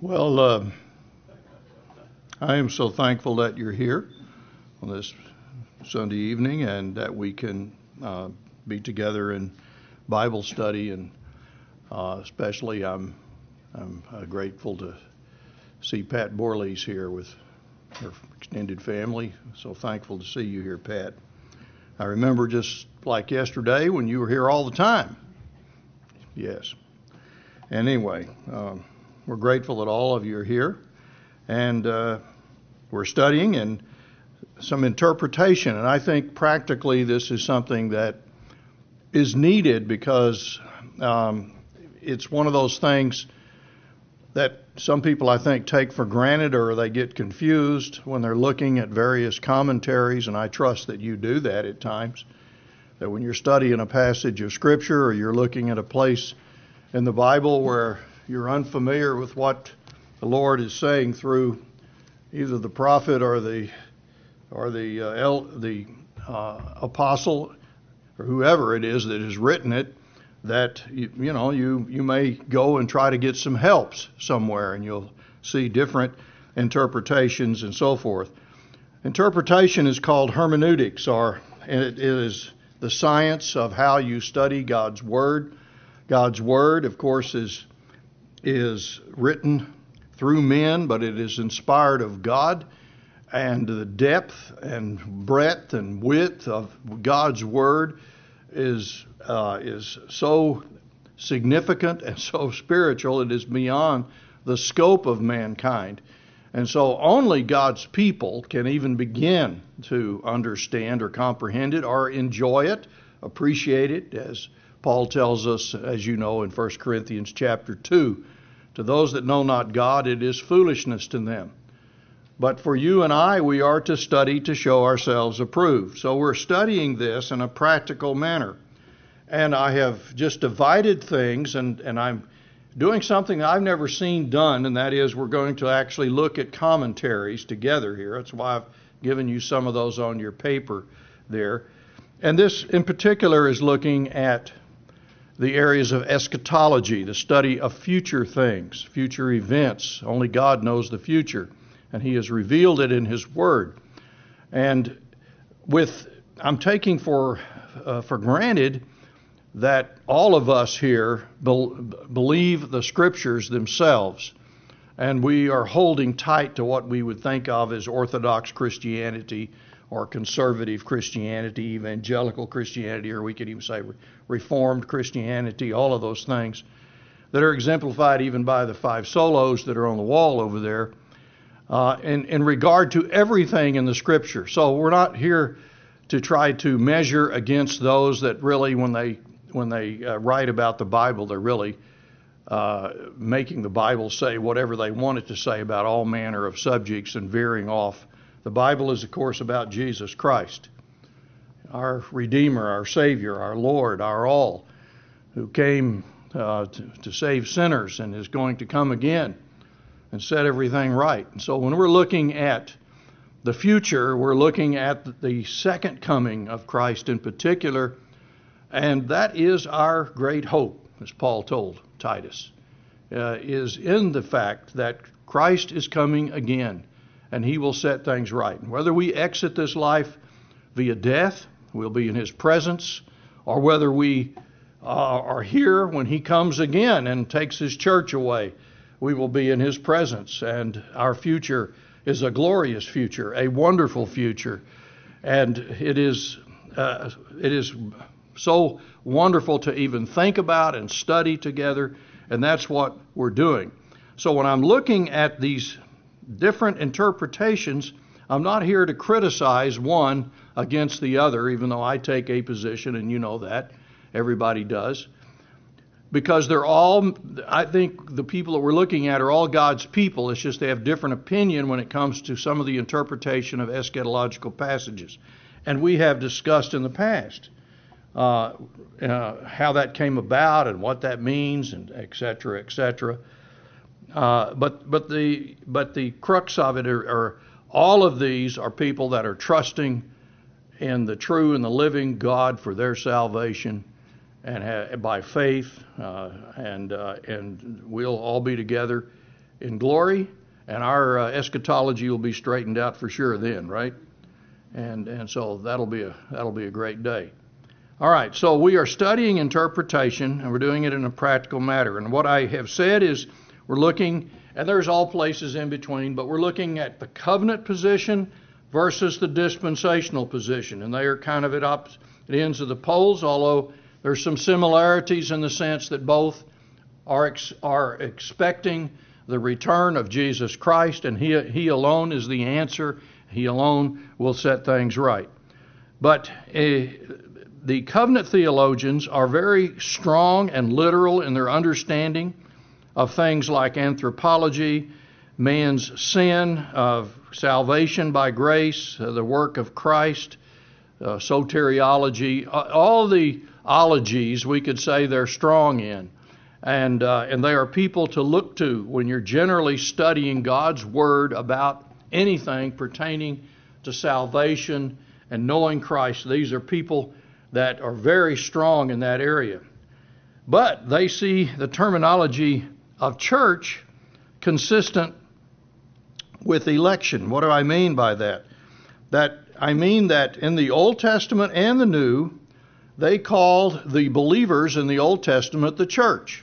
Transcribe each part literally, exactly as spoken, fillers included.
Well, uh, I am so thankful that you're here on this Sunday evening and that we can uh, be together in Bible study. And uh, especially I'm I'm uh, grateful to see Pat Borley's here with her extended family. So thankful to see you here, Pat. I remember just like yesterday when you were here all the time. Yes. Anyway, um, we're grateful that all of you are here, and uh, we're studying and some interpretation. And I think practically this is something that is needed because um, it's one of those things that some people, I think, take for granted or they get confused when they're looking at various commentaries, and I trust that you do that at times, that when you're studying a passage of Scripture or you're looking at a place in the Bible where you're unfamiliar with what the Lord is saying through either the prophet or the or the uh, el, the uh, apostle or whoever it is that has written it, that you, you know you you may go and try to get some helps somewhere, and you'll see different interpretations and so forth. Interpretation is called hermeneutics, or it is the science of how you study God's Word. God's Word, of course, is is written through men, but it is inspired of God, and the depth and breadth and width of God's Word is uh, is so significant and so spiritual, it is beyond the scope of mankind. And so only God's people can even begin to understand or comprehend it or enjoy it, appreciate it, as Paul tells us, as you know, in First Corinthians chapter two. To those that know not God, it is foolishness to them. But for you and I, we are to study to show ourselves approved. So we're studying this in a practical manner. And I have just divided things, and, and I'm doing something I've never seen done, and that is we're going to actually look at commentaries together here. That's why I've given you some of those on your paper there. And this in particular is looking at the areas of eschatology, the study of future things, future events. Only God knows the future, and He has revealed it in His Word. And with, I'm taking for uh, for granted that all of us here be, believe the Scriptures themselves, and we are holding tight to what we would think of as Orthodox Christianity or conservative Christianity, evangelical Christianity, or we could even say Reformed Christianity, all of those things that are exemplified even by the five solos that are on the wall over there, uh, in, in regard to everything in the Scripture. So we're not here to try to measure against those that really, when they when they uh, write about the Bible, they're really uh, making the Bible say whatever they want it to say about all manner of subjects and veering off. The Bible is, of course, about Jesus Christ, our Redeemer, our Savior, our Lord, our all, who came uh, to, to save sinners and is going to come again and set everything right. And so when we're looking at the future, we're looking at the second coming of Christ in particular, and that is our great hope, as Paul told Titus, uh, is in the fact that Christ is coming again, and He will set things right. And whether we exit this life via death, we'll be in His presence, or whether we uh, are here when He comes again and takes His church away, we will be in His presence. And our future is a glorious future, a wonderful future. And it is uh, it is so wonderful to even think about and study together, and that's what we're doing. So when I'm looking at these different interpretations, I'm not here to criticize one against the other, even though I take a position, and you know that. Everybody does. Because they're all, I think the people that we're looking at are all God's people. It's just they have different opinion when it comes to some of the interpretation of eschatological passages. And we have discussed in the past uh, uh, how that came about and what that means, and et cetera, et cetera. Uh, but but the but the crux of it are, are all of these are people that are trusting in the true and the living God for their salvation, and ha- by faith, uh, and uh, and we'll all be together in glory, and our uh, eschatology will be straightened out for sure then, right? And and so that'll be a that'll be a great day. All right, so we are studying interpretation, and we're doing it in a practical matter. And what I have said is we're looking, and there's all places in between, but we're looking at the covenant position versus the dispensational position. And they are kind of at opposite ends of the poles, although there's some similarities in the sense that both are ex- are expecting the return of Jesus Christ, and he, he alone is the answer. He alone will set things right. But uh, the covenant theologians are very strong and literal in their understanding of things like anthropology, man's sin, of salvation by grace, uh, the work of Christ, uh, soteriology, uh, all the ologies we could say they're strong in. And, uh, and they are people to look to when you're generally studying God's Word about anything pertaining to salvation and knowing Christ. These are people that are very strong in that area. But they see the terminology of church consistent with election. What do I mean by that? That I mean that in the Old Testament and the New, they called the believers in the Old Testament the church.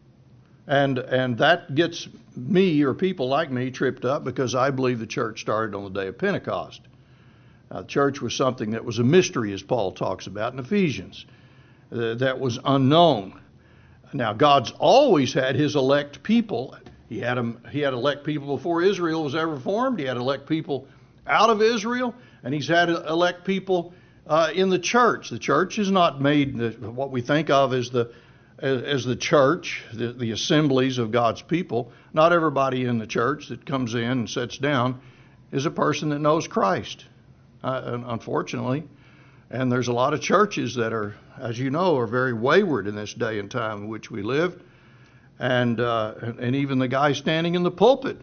And and that gets me, or people like me, tripped up because I believe the church started on the day of Pentecost. Uh, the church was something that was a mystery, as Paul talks about in Ephesians, uh, that was unknown. Now, God's always had his elect people. He had them, he had elect people before Israel was ever formed. He had elect people out of Israel, and he's had elect people uh, in the church. The church is not made the, what we think of as the as the church, the, the assemblies of God's people. Not everybody in the church that comes in and sits down is a person that knows Christ. Uh, unfortunately, and there's a lot of churches that are, as you know, are very wayward in this day and time in which we live, and uh, and even the guy standing in the pulpit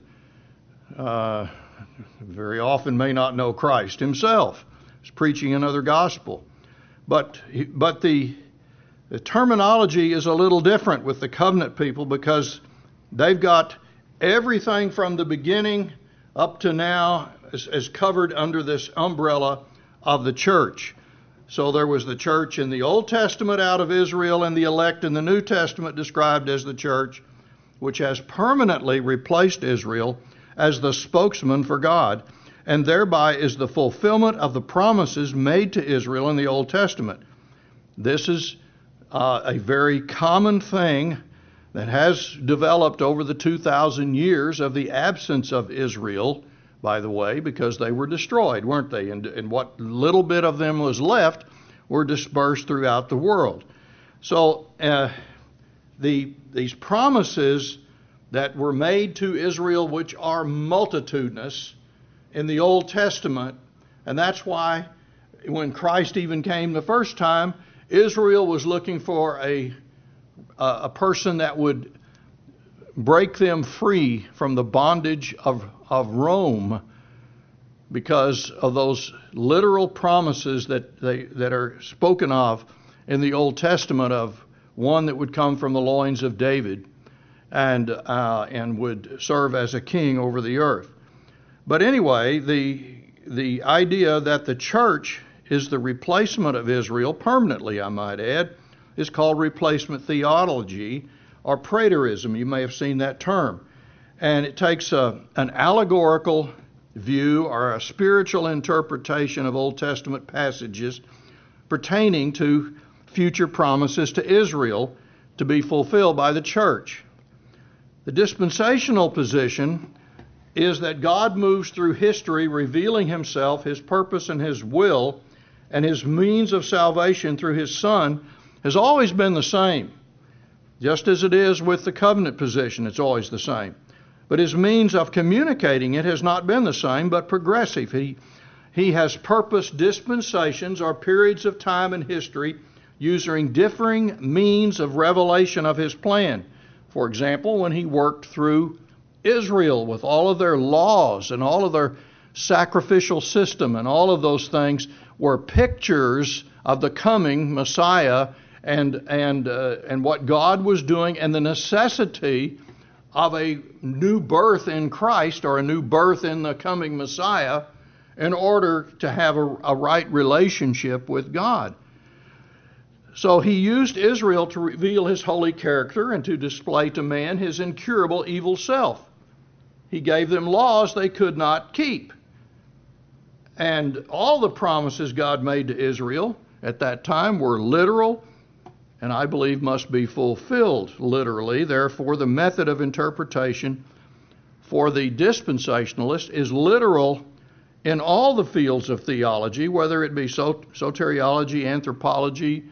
uh, very often may not know Christ himself. He's preaching another gospel, but but the the terminology is a little different with the covenant people because they've got everything from the beginning up to now is, is covered under this umbrella of the church. So there was the church in the Old Testament out of Israel, and the elect in the New Testament described as the church, which has permanently replaced Israel as the spokesman for God, and thereby is the fulfillment of the promises made to Israel in the Old Testament. This is uh, a very common thing that has developed over the two thousand years of the absence of Israel, by the way, because they were destroyed, weren't they? And, and what little bit of them was left were dispersed throughout the world. So uh, the these promises that were made to Israel, which are multitudinous in the Old Testament, and that's why when Christ even came the first time, Israel was looking for a a person that would break them free from the bondage of, of Rome because of those literal promises that they that are spoken of in the Old Testament of one that would come from the loins of David and uh, and would serve as a king over the earth. But anyway, the the idea that the church is the replacement of Israel permanently, I might add, is called replacement theology or preterism. You may have seen that term. And it takes a, an allegorical view or a spiritual interpretation of Old Testament passages pertaining to future promises to Israel to be fulfilled by the church. The dispensational position is that God moves through history revealing himself, his purpose and his will, and his means of salvation through his Son has always been the same. Just as it is with the covenant position, it's always the same. But his means of communicating it has not been the same, but progressive. He, he has purposed dispensations or periods of time in history using differing means of revelation of his plan. For example, when he worked through Israel with all of their laws and all of their sacrificial system and all of those things were pictures of the coming Messiah and and uh, and what God was doing and the necessity of a new birth in Christ or a new birth in the coming Messiah in order to have a, a right relationship with God. So he used Israel to reveal his holy character and to display to man his incurable evil self. He gave them laws they could not keep. And all the promises God made to Israel at that time were literal, and I believe must be fulfilled literally. Therefore, the method of interpretation for the dispensationalist is literal in all the fields of theology, whether it be soteriology, anthropology,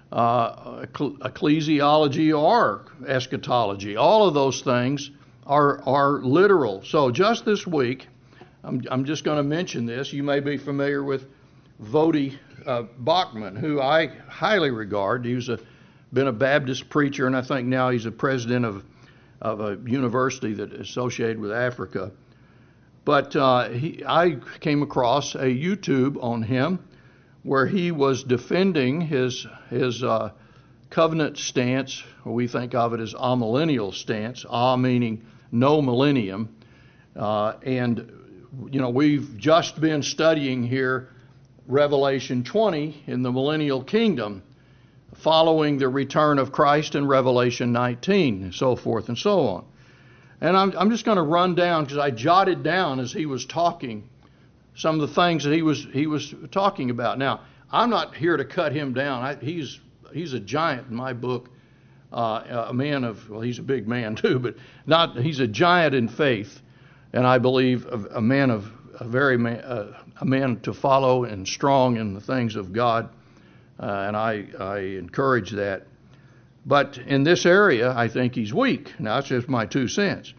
uh, ecclesiology, or eschatology. All of those things are, are literal. So just this week, I'm, I'm just going to mention this. You may be familiar with Voddie uh, Baucham, who I highly regard. He was a, been a Baptist preacher, and I think now he's a president of, of a university that is associated with Africa. But uh, he, I came across a YouTube on him where he was defending his his uh, covenant stance, or we think of it as amillennial stance, ah meaning no millennium. Uh, and, you know, we've just been studying here Revelation twenty in the millennial kingdom, following the return of Christ in Revelation nineteen, and so forth and so on. And I'm, I'm just going to run down, because I jotted down as he was talking some of the things that he was he was talking about. Now, I'm not here to cut him down. I, he's he's a giant in my book, uh, a man of, well, he's a big man too, but not he's a giant in faith, and I believe a, a man of a very man, uh, a man to follow and strong in the things of God, uh, and I I encourage that. But in this area, I think he's weak. Now, that's just my two cents.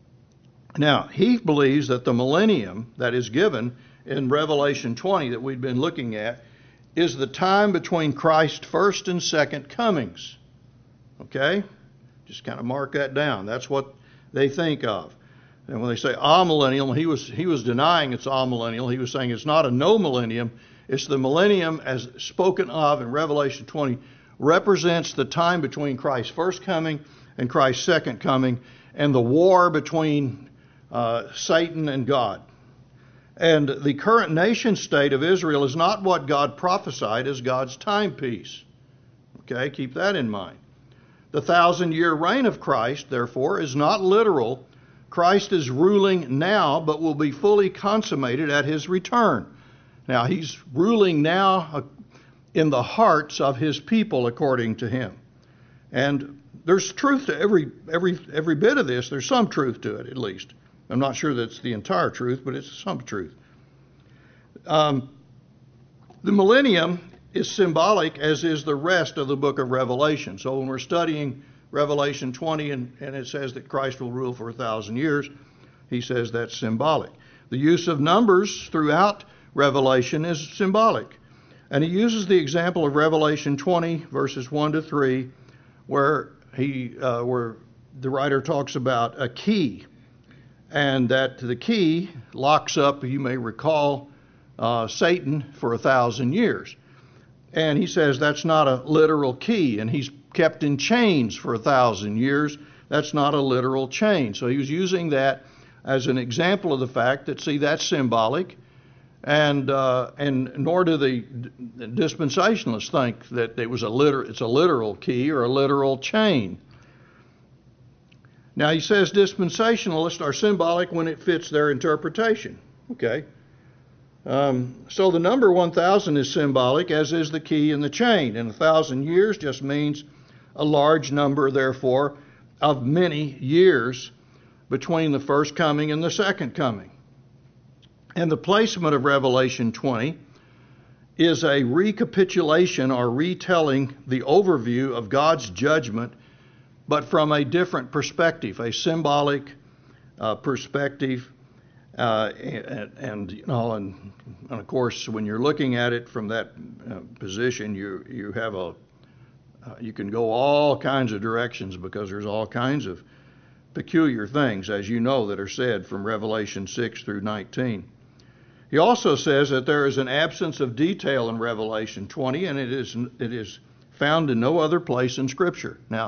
Now, he believes that the millennium that is given in Revelation twenty that we've been looking at is the time between Christ's first and second comings. Okay? Just kind of mark that down. That's what they think of. And when they say amillennial, he was he was denying it's amillennial. He was saying it's not a no millennium. It's the millennium as spoken of in Revelation twenty represents the time between Christ's first coming and Christ's second coming, and the war between uh, Satan and God. And the current nation state of Israel is not what God prophesied as God's timepiece. Okay, keep that in mind. The thousand-year reign of Christ, therefore, is not literal. Christ is ruling now, but will be fully consummated at his return. Now, he's ruling now in the hearts of his people, according to him. And there's truth to every every every bit of this. There's some truth to it, at least. I'm not sure that's the entire truth, but it's some truth. Um, the millennium is symbolic, as is the rest of the book of Revelation. So when we're studying Revelation twenty and, and it says that Christ will rule for a thousand years, he says that's symbolic. The use of numbers throughout Revelation is symbolic. And he uses the example of Revelation twenty, verses one to three, where he, uh, where the writer talks about a key, and that the key locks up, you may recall, uh, Satan for a thousand years. And he says that's not a literal key, and he's kept in chains for a thousand years. That's not a literal chain. So he was using that as an example of the fact that, see, that's symbolic. And uh, and nor do the dispensationalists think that it was a liter- it's a literal key or a literal chain. Now he says dispensationalists are symbolic when it fits their interpretation. Okay. Um, so the number one thousand is symbolic, as is the key and the chain. And a thousand years just means a large number, therefore, of many years between the first coming and the second coming. And the placement of Revelation twenty is a recapitulation or retelling the overview of God's judgment, but from a different perspective, a symbolic uh, perspective. Uh, and, and you know, and, and of course, when you're looking at it from that uh, position, you you have a uh, you can go all kinds of directions, because there's all kinds of peculiar things, as you know, that are said from Revelation six through nineteen. He also says that there is an absence of detail in Revelation twenty, and it is it is found in no other place in Scripture. Now,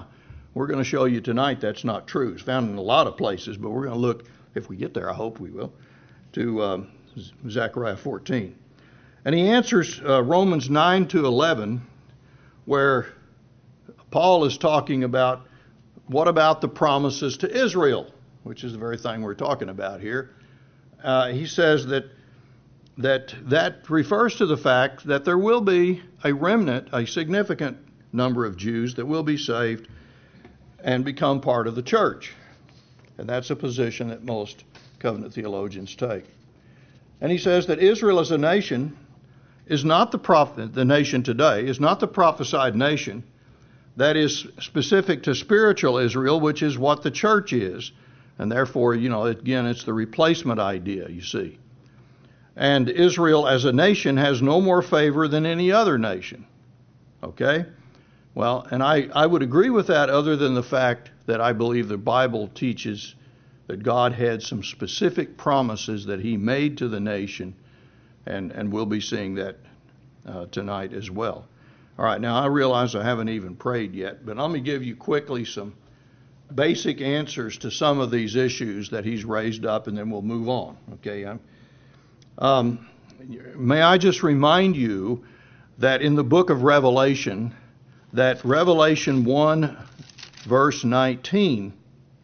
We're going to show you tonight that's not true. It's found in a lot of places, but we're going to look, if we get there, I hope we will, to um, Zechariah fourteen. And he answers uh, Romans nine to eleven, where Paul is talking about what about the promises to Israel, which is the very thing we're talking about here. Uh, he says that that that refers to the fact that there will be a remnant, a significant number of Jews that will be saved and become part of the church. And that's a position that most covenant theologians take. And he says that Israel as a nation is not the prophet, the nation today, is not the prophesied nation that is specific to spiritual Israel, which is what the church is. And therefore, you know, again, it's the replacement idea, you see. And Israel as a nation has no more favor than any other nation. Okay? Well, and I, I would agree with that, other than the fact that I believe the Bible teaches that God had some specific promises that he made to the nation, and, and we'll be seeing that uh, tonight as well. All right, now I realize I haven't even prayed yet, but let me give you quickly some basic answers to some of these issues that he's raised up, and then we'll move on. Okay? Um, may I just remind you that in the book of Revelation, that Revelation one, verse nineteen,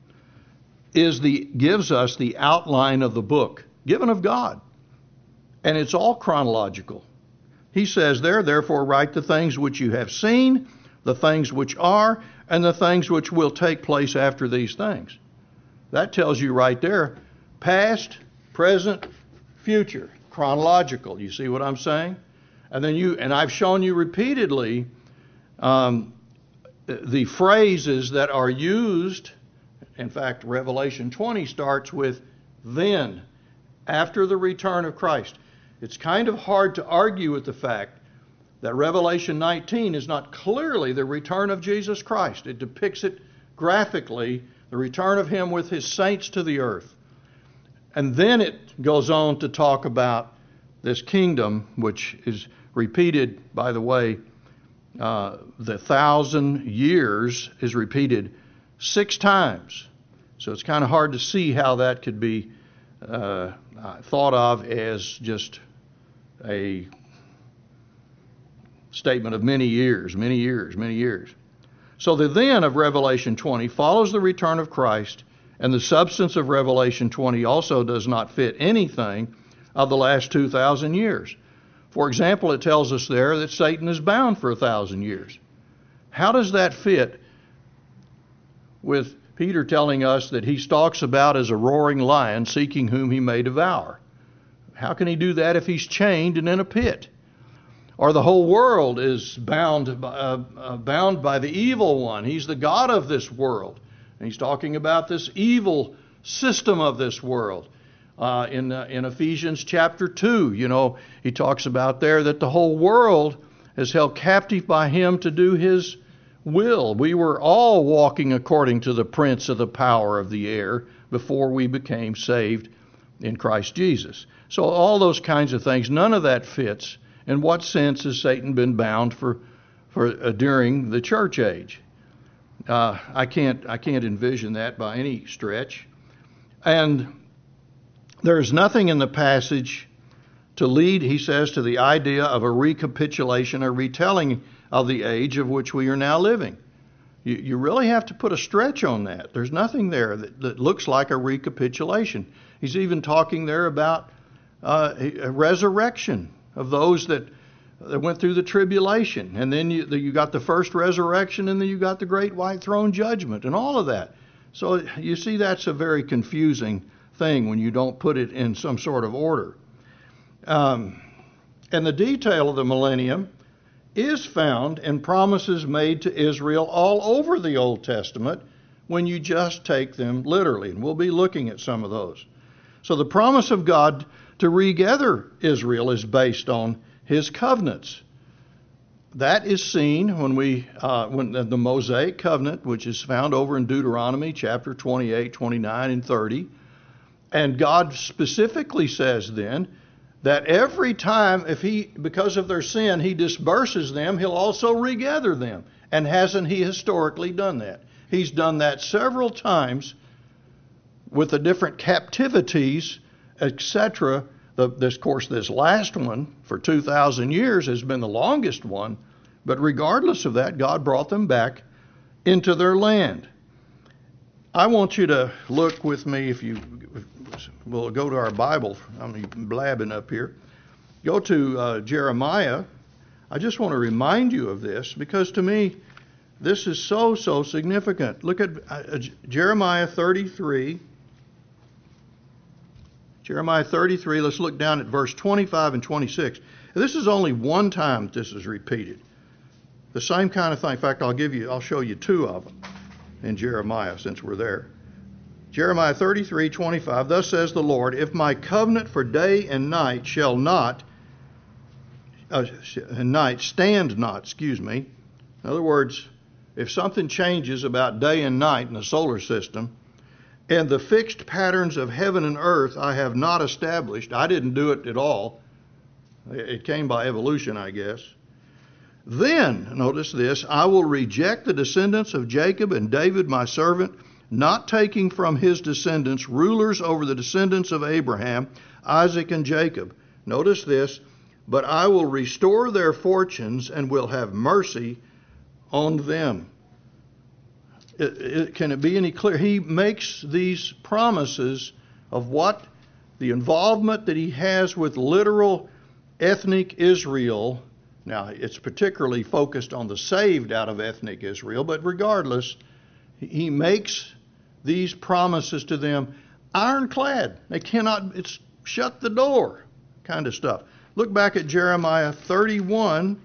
is the gives us the outline of the book, given of God. And it's all chronological. He says there, therefore write the things which you have seen, the things which are, and the things which will take place after these things. That tells you right there, past, present, future, chronological. You see what I'm saying? And then you, and I've shown you repeatedly um, the phrases that are used. In fact, Revelation twenty starts with then, after the return of Christ. It's kind of hard to argue with the fact that Revelation nineteen is not clearly the return of Jesus Christ. It depicts it graphically, the return of him with his saints to the earth. And then it goes on to talk about this kingdom, which is repeated, by the way, uh, the thousand years is repeated six times. So it's kind of hard to see how that could be uh, thought of as just a statement of many years, many years, many years. So the then of Revelation twenty follows the return of Christ, and the substance of Revelation twenty also does not fit anything of the last two thousand years. For example, it tells us there that Satan is bound for a thousand years. How does that fit with Peter telling us that he stalks about as a roaring lion, seeking whom he may devour? How can he do that if he's chained and in a pit? Or the whole world is bound, uh, uh, bound by the evil one. He's the god of this world. And he's talking about this evil system of this world. Uh, in, uh, in Ephesians chapter two, you know, he talks about there that the whole world is held captive by him to do his will. We were all walking according to the prince of the power of the air before we became saved in Christ Jesus. So all those kinds of things, none of that fits. In what sense has Satan been bound for for uh, during the church age? Uh, I can't I can't envision that by any stretch. And there's nothing in the passage to lead, he says, to the idea of a recapitulation or retelling of the age of which we are now living. You, you really have to put a stretch on that. There's nothing there that, that looks like a recapitulation. He's even talking there about uh, a resurrection of those that, that went through the tribulation. And then you, you got the first resurrection, and then you got the great white throne judgment and all of that. So you see, that's a very confusing thing when you don't put it in some sort of order. Um, and the detail of the millennium is found in promises made to Israel all over the Old Testament when you just take them literally. And we'll be looking at some of those. So the promise of God to regather Israel is based on his covenants. That is seen when we, uh, when the Mosaic covenant, which is found over in Deuteronomy chapter twenty-eight, twenty-nine, and thirty. And God specifically says then that every time, if he, because of their sin, he disperses them, he'll also regather them. And hasn't he historically done that? He's done that several times with the different captivities, et cetera. The, this, of course, this last one for two thousand years has been the longest one, but regardless of that, God brought them back into their land. I want you to look with me, if you will, go to our Bible. I'm blabbing up here. Go to uh, Jeremiah. I just want to remind you of this because to me, this is so, so significant. Look at uh, Jeremiah thirty-three. Jeremiah thirty-three, let's look down at verse twenty-five and twenty-six. This is only one time that this is repeated. The same kind of thing. In fact, I'll give you, I'll show you two of them in Jeremiah since we're there. Jeremiah thirty-three, twenty-five, thus says the Lord, if my covenant for day and night shall not, uh, night stand not, excuse me. In other words, if something changes about day and night in the solar system, and the fixed patterns of heaven and earth I have not established. I didn't do it at all. It came by evolution, I guess. Then, notice this, I will reject the descendants of Jacob and David my servant, not taking from his descendants rulers over the descendants of Abraham, Isaac, and Jacob. Notice this, but I will restore their fortunes and will have mercy on them. It, it, can it be any clearer? He makes these promises of what the involvement that he has with literal ethnic Israel. Now, it's particularly focused on the saved out of ethnic Israel, but regardless, he makes these promises to them ironclad. They cannot, it's shut the door kind of stuff. Look back at Jeremiah thirty-one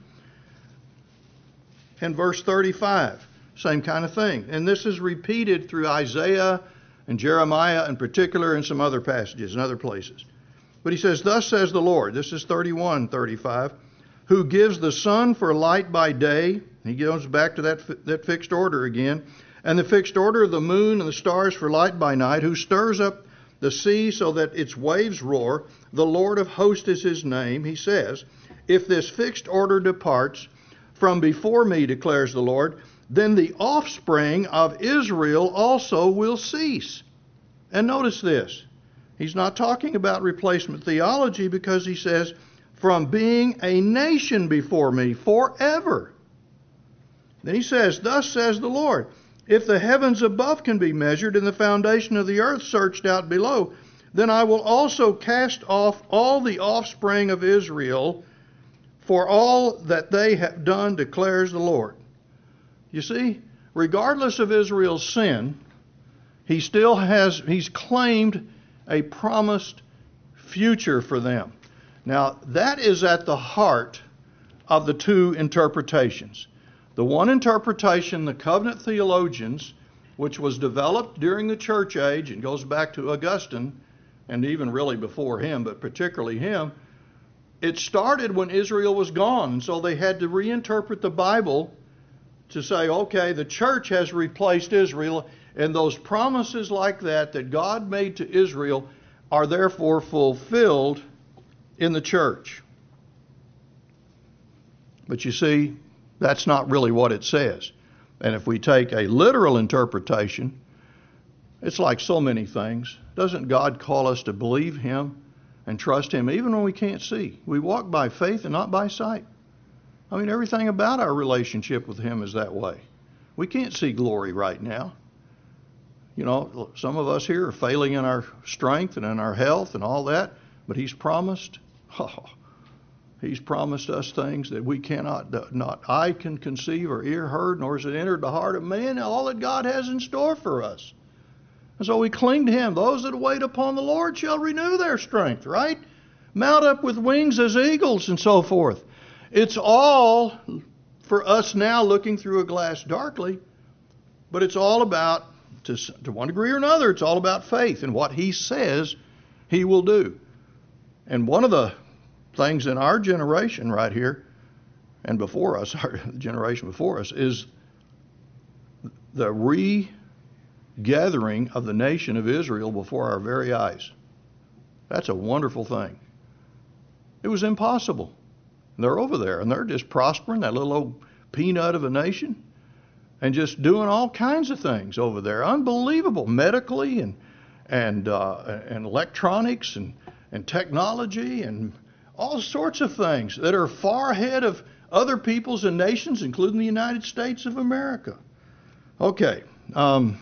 and verse thirty-five. Same kind of thing. And this is repeated through Isaiah and Jeremiah in particular and some other passages and other places. But he says, thus says the Lord, this is thirty-one, thirty-five, who gives the sun for light by day. He goes back to that, that fixed order again. And the fixed order of the moon and the stars for light by night, who stirs up the sea so that its waves roar. The Lord of hosts is his name. He says, if this fixed order departs from before me, declares the Lord, then the offspring of Israel also will cease. And notice this. He's not talking about replacement theology because he says, from being a nation before me forever. Then he says, thus says the Lord, if the heavens above can be measured and the foundation of the earth searched out below, then I will also cast off all the offspring of Israel for all that they have done, declares the Lord. You see, regardless of Israel's sin, he still has, he's claimed a promised future for them. Now, that is at the heart of the two interpretations. The one interpretation, the covenant theologians, which was developed during the church age and goes back to Augustine, and even really before him, but particularly him, it started when Israel was gone. And so they had to reinterpret the Bible to say, okay, the church has replaced Israel, and those promises like that that God made to Israel are therefore fulfilled in the church. But you see, that's not really what it says. And if we take a literal interpretation, it's like so many things. Doesn't God call us to believe him and trust him even when we can't see? We walk by faith and not by sight. I mean, everything about our relationship with him is that way. We can't see glory right now. You know, some of us here are failing in our strength and in our health and all that, but he's promised, oh, he's promised us things that we cannot, not eye can conceive or ear heard, nor has it entered the heart of man, all that God has in store for us. And so we cling to him. Those that wait upon the Lord shall renew their strength, right? Mount up with wings as eagles and so forth. It's all for us now looking through a glass darkly, but it's all about, to, to one degree or another, it's all about faith and what he says he will do. And one of the things in our generation right here and before us, our generation before us, is the regathering of the nation of Israel before our very eyes. That's a wonderful thing. It was impossible. They're over there and they're just prospering, that little old peanut of a nation. and just doing all kinds of things over there. Unbelievable, medically and and uh, and electronics and, and technology and all sorts of things that are far ahead of other peoples and nations, including the United States of America. Okay, um,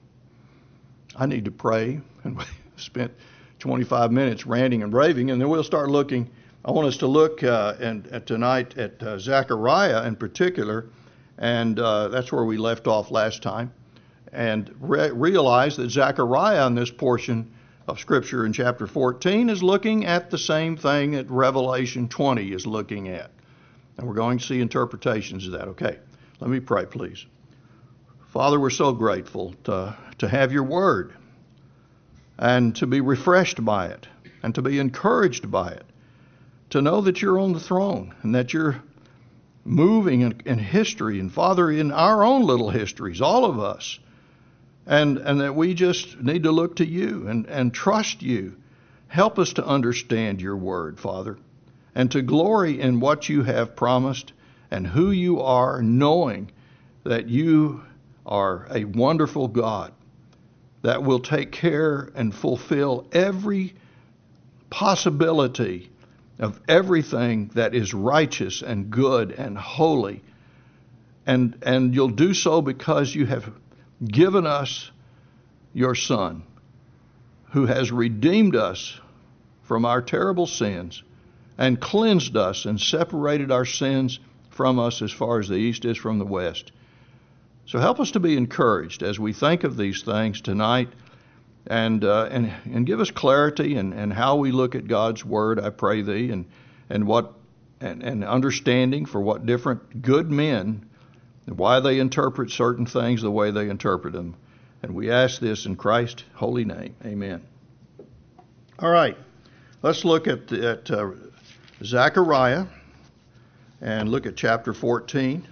I need to pray, and we spent twenty-five minutes ranting and raving, and then we'll start looking. I want us to look uh, and, and tonight at uh, Zechariah in particular, and uh, that's where we left off last time, and re- realize that Zechariah in this portion of Scripture in chapter fourteen is looking at the same thing that Revelation twenty is looking at. And we're going to see interpretations of that. Okay, let me pray, please. Father, we're so grateful to, to have your word and to be refreshed by it and to be encouraged by it, to know that you're on the throne and that you're moving in, in history, and Father, in our own little histories, all of us, and, and that we just need to look to you and, and trust you. Help us to understand your word, Father, and to glory in what you have promised and who you are, knowing that you are a wonderful God that will take care and fulfill every possibility of everything that is righteous and good and holy. And, and you'll do so because you have given us your Son, who has redeemed us from our terrible sins and cleansed us and separated our sins from us as far as the east is from the west. So help us to be encouraged as we think of these things tonight, and uh, and and give us clarity and and how we look at God's word, I pray thee, and and what and, and understanding for what different good men, why they interpret certain things the way they interpret them. And we ask this in Christ's holy name. Amen. All right, let's look at at uh, Zechariah and look at chapter fourteen.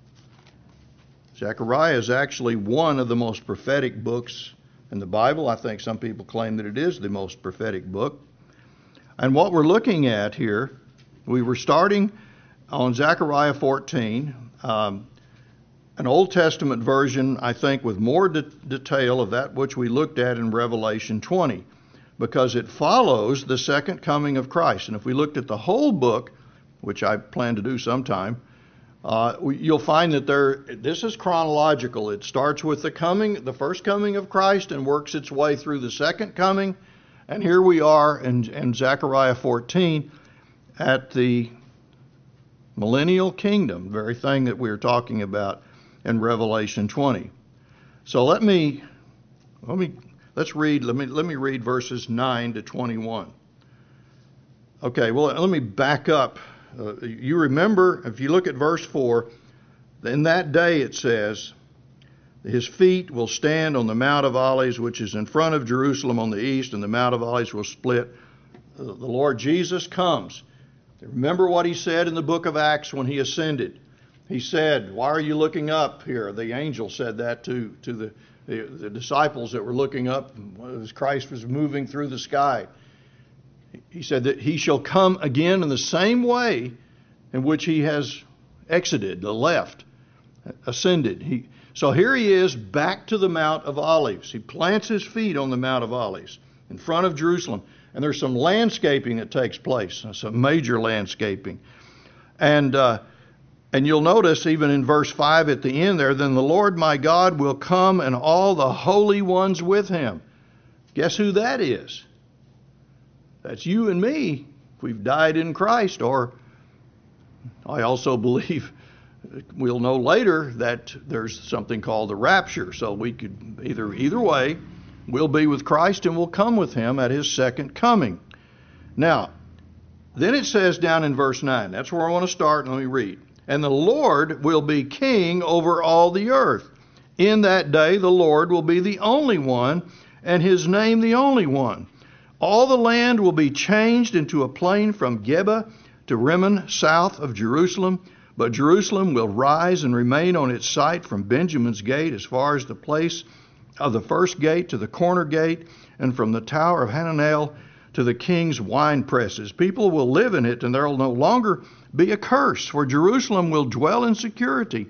Zechariah is actually one of the most prophetic books in the Bible. I think some people claim that it is the most prophetic book. And what we're looking at here, we were starting on Zechariah fourteen, um, an Old Testament version, I think, with more de- detail of that which we looked at in Revelation twenty, because it follows the second coming of Christ. And if we looked at the whole book, which I plan to do sometime, Uh, we, you'll find that there. This is chronological. It starts with the coming, the first coming of Christ, and works its way through the second coming. And here we are in, in Zechariah fourteen at the millennial kingdom, the very thing that we are talking about in Revelation twenty. So let me let me let's read. Let me let me read verses nine to twenty-one. Okay. Well, let me back up. Uh, you remember, if you look at verse four, in that day it says, his feet will stand on the Mount of Olives, which is in front of Jerusalem on the east, and the Mount of Olives will split. Uh, the Lord Jesus comes. Remember what he said in the book of Acts when he ascended. He said, why are you looking up here? The angel said that to, to the, the, the disciples that were looking up as Christ was moving through the sky. He said that he shall come again in the same way in which he has exited, the left, ascended. He, so here he is back to the Mount of Olives. He plants his feet on the Mount of Olives in front of Jerusalem. And there's some landscaping that takes place, some major landscaping. And uh, and you'll notice even in verse five at the end there, then the Lord my God will come and all the holy ones with him. Guess who that is? That's you and me, if we've died in Christ. Or I also believe we'll know later that there's something called the rapture. So we could either either way, we'll be with Christ and we'll come with him at his second coming. Now, then it says down in verse nine, that's where I want to start. Let me read. And the Lord will be king over all the earth. In that day the Lord will be the only one, and his name the only one. All the land will be changed into a plain from Geba to Rimmon, south of Jerusalem. But Jerusalem will rise and remain on its site from Benjamin's gate as far as the place of the first gate to the corner gate, and from the tower of Hananel to the king's wine presses. People will live in it, and there will no longer be a curse, for Jerusalem will dwell in security.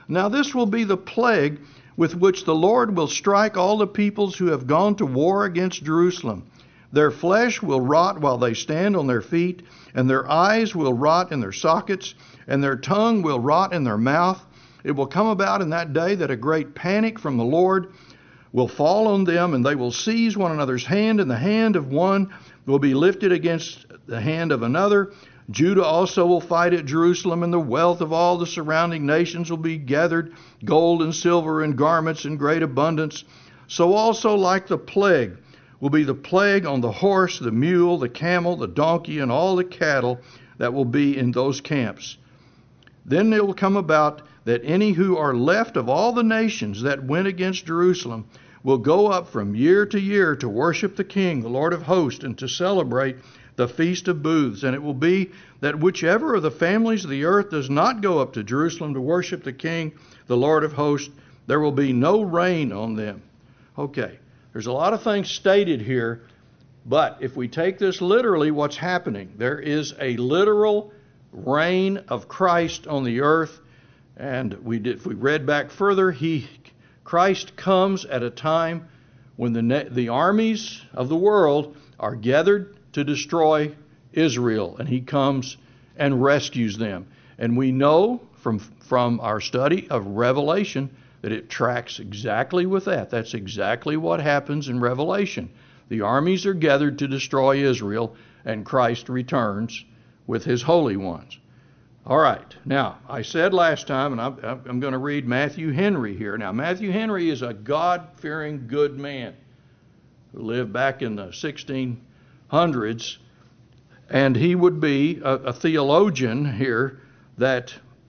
Now this will be the plague with which the Lord will strike all the peoples who have gone to war against Jerusalem. Their flesh will rot while they stand on their feet, and their eyes will rot in their sockets, and their tongue will rot in their mouth. It will come about in that day that a great panic from the Lord will fall on them, and they will seize one another's hand, and the hand of one will be lifted against the hand of another. Judah also will fight at Jerusalem, and the wealth of all the surrounding nations will be gathered, gold and silver and garments in great abundance. So also, like the plague, will be the plague on the horse, the mule, the camel, the donkey, and all the cattle that will be in those camps. Then it will come about that any who are left of all the nations that went against Jerusalem will go up from year to year to worship the King, the Lord of hosts, and to celebrate the Feast of Booths. And it will be that whichever of the families of the earth does not go up to Jerusalem to worship the King, the Lord of hosts, there will be no rain on them. Okay, there's a lot of things stated here, but if we take this literally, what's happening? There is a literal reign of Christ on the earth, and we did, if we read back further, he Christ comes at a time when the the armies of the world are gathered to destroy Israel, and he comes and rescues them. And we know from from our study of Revelation that it tracks exactly with that. That's exactly what happens in Revelation. The armies are gathered to destroy Israel, and Christ returns with his holy ones. All right. Now, I said last time, and I'm, I'm going to read Matthew Henry here. Now, Matthew Henry is a God-fearing good man who lived back in the sixteen hundreds, and he would be a, a theologian here that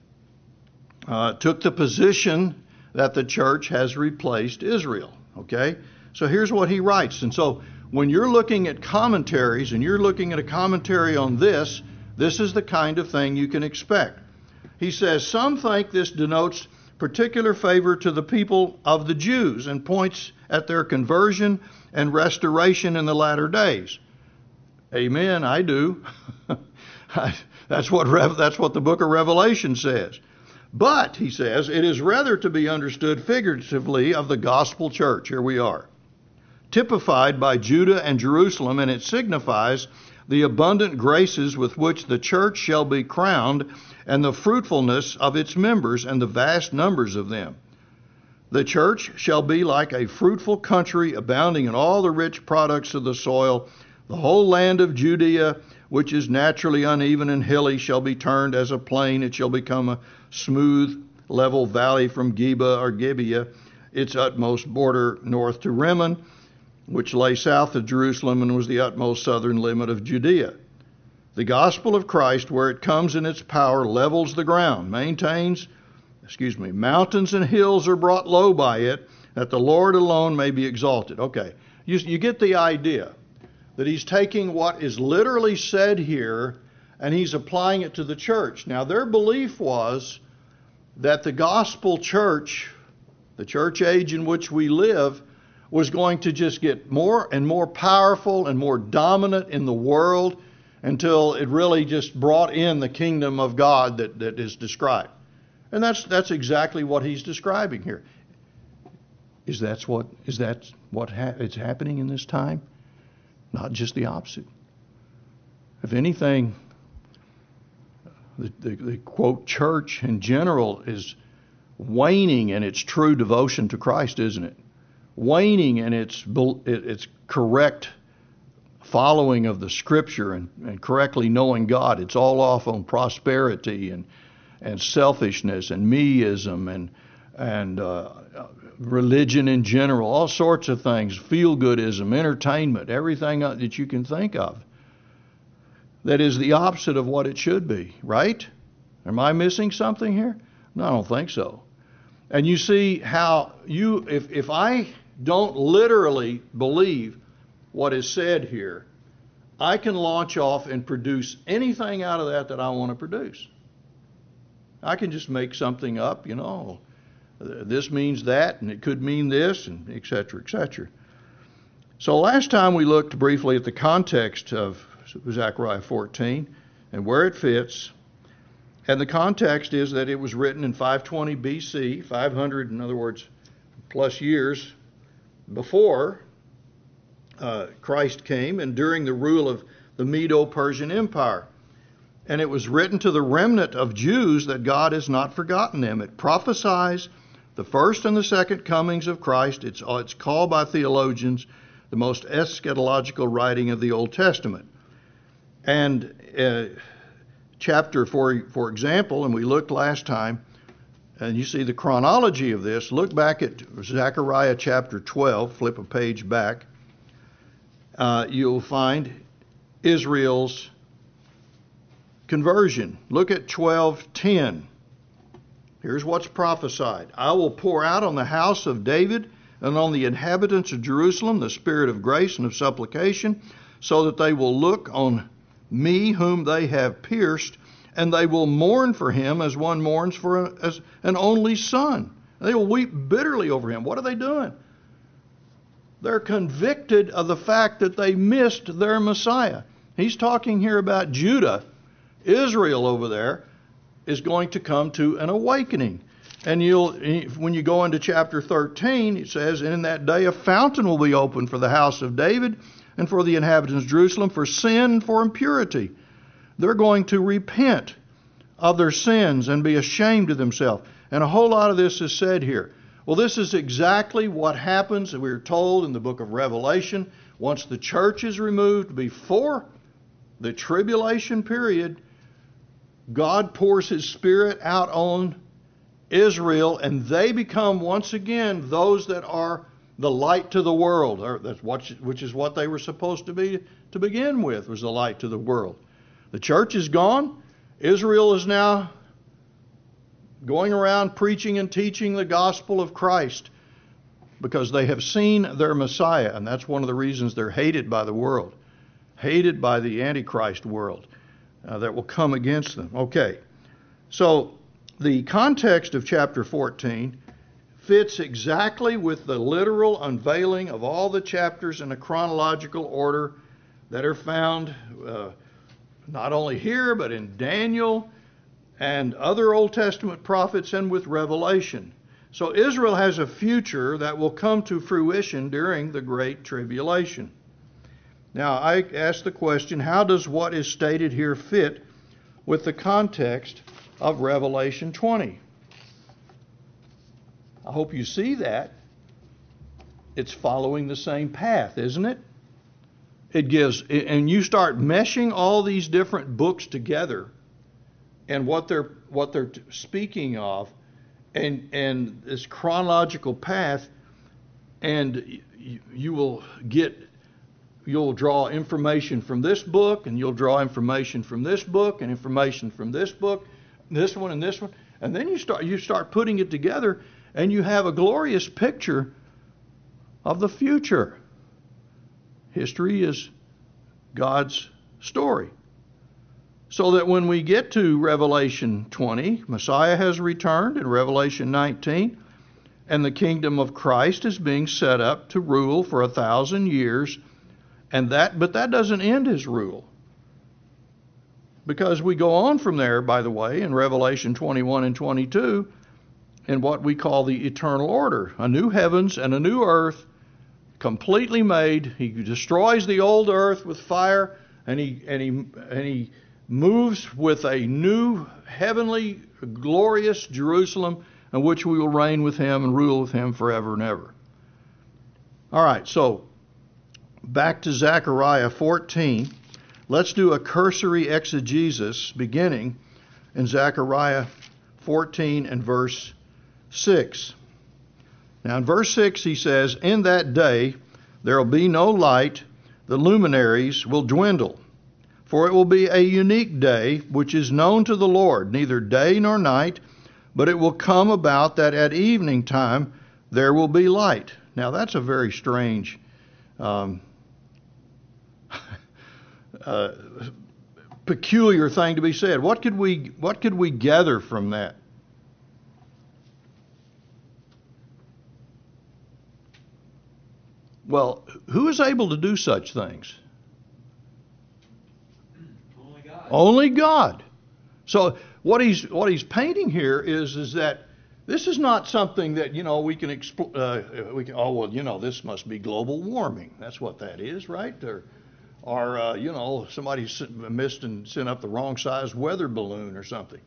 uh, took the position that the church has replaced Israel. Okay? So here's what he writes. And so when you're looking at commentaries and you're looking at a commentary on this, this is the kind of thing you can expect. He says, some think this denotes particular favor to the people of the Jews and points at their conversion and restoration in the latter days. Amen, I do. that's what Rev, that's what the book of Revelation says. But, he says, it is rather to be understood figuratively of the gospel church. Here we are. Typified by Judah and Jerusalem, and it signifies the abundant graces with which the church shall be crowned, and the fruitfulness of its members, and the vast numbers of them. The church shall be like a fruitful country, abounding in all the rich products of the soil. The whole land of Judea, which is naturally uneven and hilly, shall be turned as a plain. It shall become a smooth, level valley from Geba or Gibeah, its utmost border north to Rimmon, which lay south of Jerusalem and was the utmost southern limit of Judea. The gospel of Christ, where it comes in its power, levels the ground, maintains, excuse me, mountains and hills are brought low by it, that the Lord alone may be exalted. Okay, you, you get the idea that he's taking what is literally said here and he's applying it to the church. Now, their belief was that the gospel church, the church age in which we live, was going to just get more and more powerful and more dominant in the world until it really just brought in the kingdom of God that, that is described. And that's that's exactly what he's describing here. Is that what is that what ha- is happening in this time? Not just the opposite. If anything, the, the, the quote church in general is waning in its true devotion to Christ, isn't it? Waning in its its correct following of the Scripture and, and correctly knowing God. It's all off on prosperity and and selfishness and meism and and uh, religion in general, all sorts of things, feel-goodism, entertainment, everything that you can think of. That is the opposite of what it should be, right? Am I missing something here? No, I don't think so. And you see how you, if if I don't literally believe what is said here, I can launch off and produce anything out of that that I want to produce. I can just make something up, you know, this means that, and it could mean this, and et cetera, et cetera. So last time we looked briefly at the context of Zechariah fourteen and where it fits. And the context is that it was written in five twenty B C, five hundred, in other words, plus years before uh, Christ came, and during the rule of the Medo-Persian Empire. And it was written to the remnant of Jews that God has not forgotten them. It prophesies the first and the second comings of Christ. It's, it's called by theologians the most eschatological writing of the Old Testament. And uh, chapter, for, for example, and we looked last time, and you see the chronology of this. Look back at Zechariah chapter twelve, flip a page back. Uh, you'll find Israel's conversion. Look at twelve ten. Here's what's prophesied. I will pour out on the house of David and on the inhabitants of Jerusalem the spirit of grace and of supplication, so that they will look on me whom they have pierced, and they will mourn for him as one mourns for a, as an only son. They will weep bitterly over him. What are they doing? They're convicted of the fact that they missed their Messiah. He's talking here about Judah. Israel over there is going to come to an awakening. And you'll, when you go into chapter thirteen, it says, in that day a fountain will be opened for the house of David and for the inhabitants of Jerusalem for sin and for impurity. They're going to repent of their sins and be ashamed of themselves. And a whole lot of this is said here. Well, this is exactly what happens, we are told in the book of Revelation, once the church is removed before the tribulation period. God pours His Spirit out on Israel, and they become once again those that are the light to the world, or that's what, which is what they were supposed to be to begin with, was the light to the world. The church is gone. Israel is now going around preaching and teaching the gospel of Christ because they have seen their Messiah, and that's one of the reasons they're hated by the world, hated by the Antichrist world uh, that will come against them. Okay, so the context of chapter fourteen fits exactly with the literal unveiling of all the chapters in a chronological order that are found uh, not only here, but in Daniel and other Old Testament prophets and with Revelation. So Israel has a future that will come to fruition during the Great Tribulation. Now, I ask the question, how does what is stated here fit with the context of Revelation twenty? I hope you see that. It's following the same path, isn't it? It gives, and you start meshing all these different books together and what they're what they're speaking of, and and this chronological path, and you, you will get you'll draw information from this book, and you'll draw information from this book, and information from this book, this one and this one, and then you start you start putting it together, and you have a glorious picture of the future. History is God's story. So that when we get to Revelation twenty, Messiah has returned in Revelation nineteen, and the kingdom of Christ is being set up to rule for a thousand years. And that, but that doesn't end His rule. Because we go on from there, by the way, in Revelation twenty-one and twenty-two, in what we call the eternal order. A new heavens and a new earth, completely made. He destroys the old earth with fire, and he and he and he moves with a new heavenly, glorious Jerusalem, in which we will reign with Him and rule with Him forever and ever. All right, so back to Zechariah fourteen. Let's do a cursory exegesis beginning in Zechariah fourteen and verse six. Now in verse six he says, in that day there will be no light, the luminaries will dwindle. For it will be a unique day, which is known to the Lord, neither day nor night, but it will come about that at evening time there will be light. Now that's a very strange um, uh, peculiar thing to be said. What could we what could we gather from that? Well, who is able to do such things? Only God. Only God. So what he's what he's painting here is is that this is not something that, you know, we can expl- uh, we can oh well, you know, this must be global warming. That's what that is, right? Or or uh, you know, somebody missed and sent up the wrong size weather balloon or something.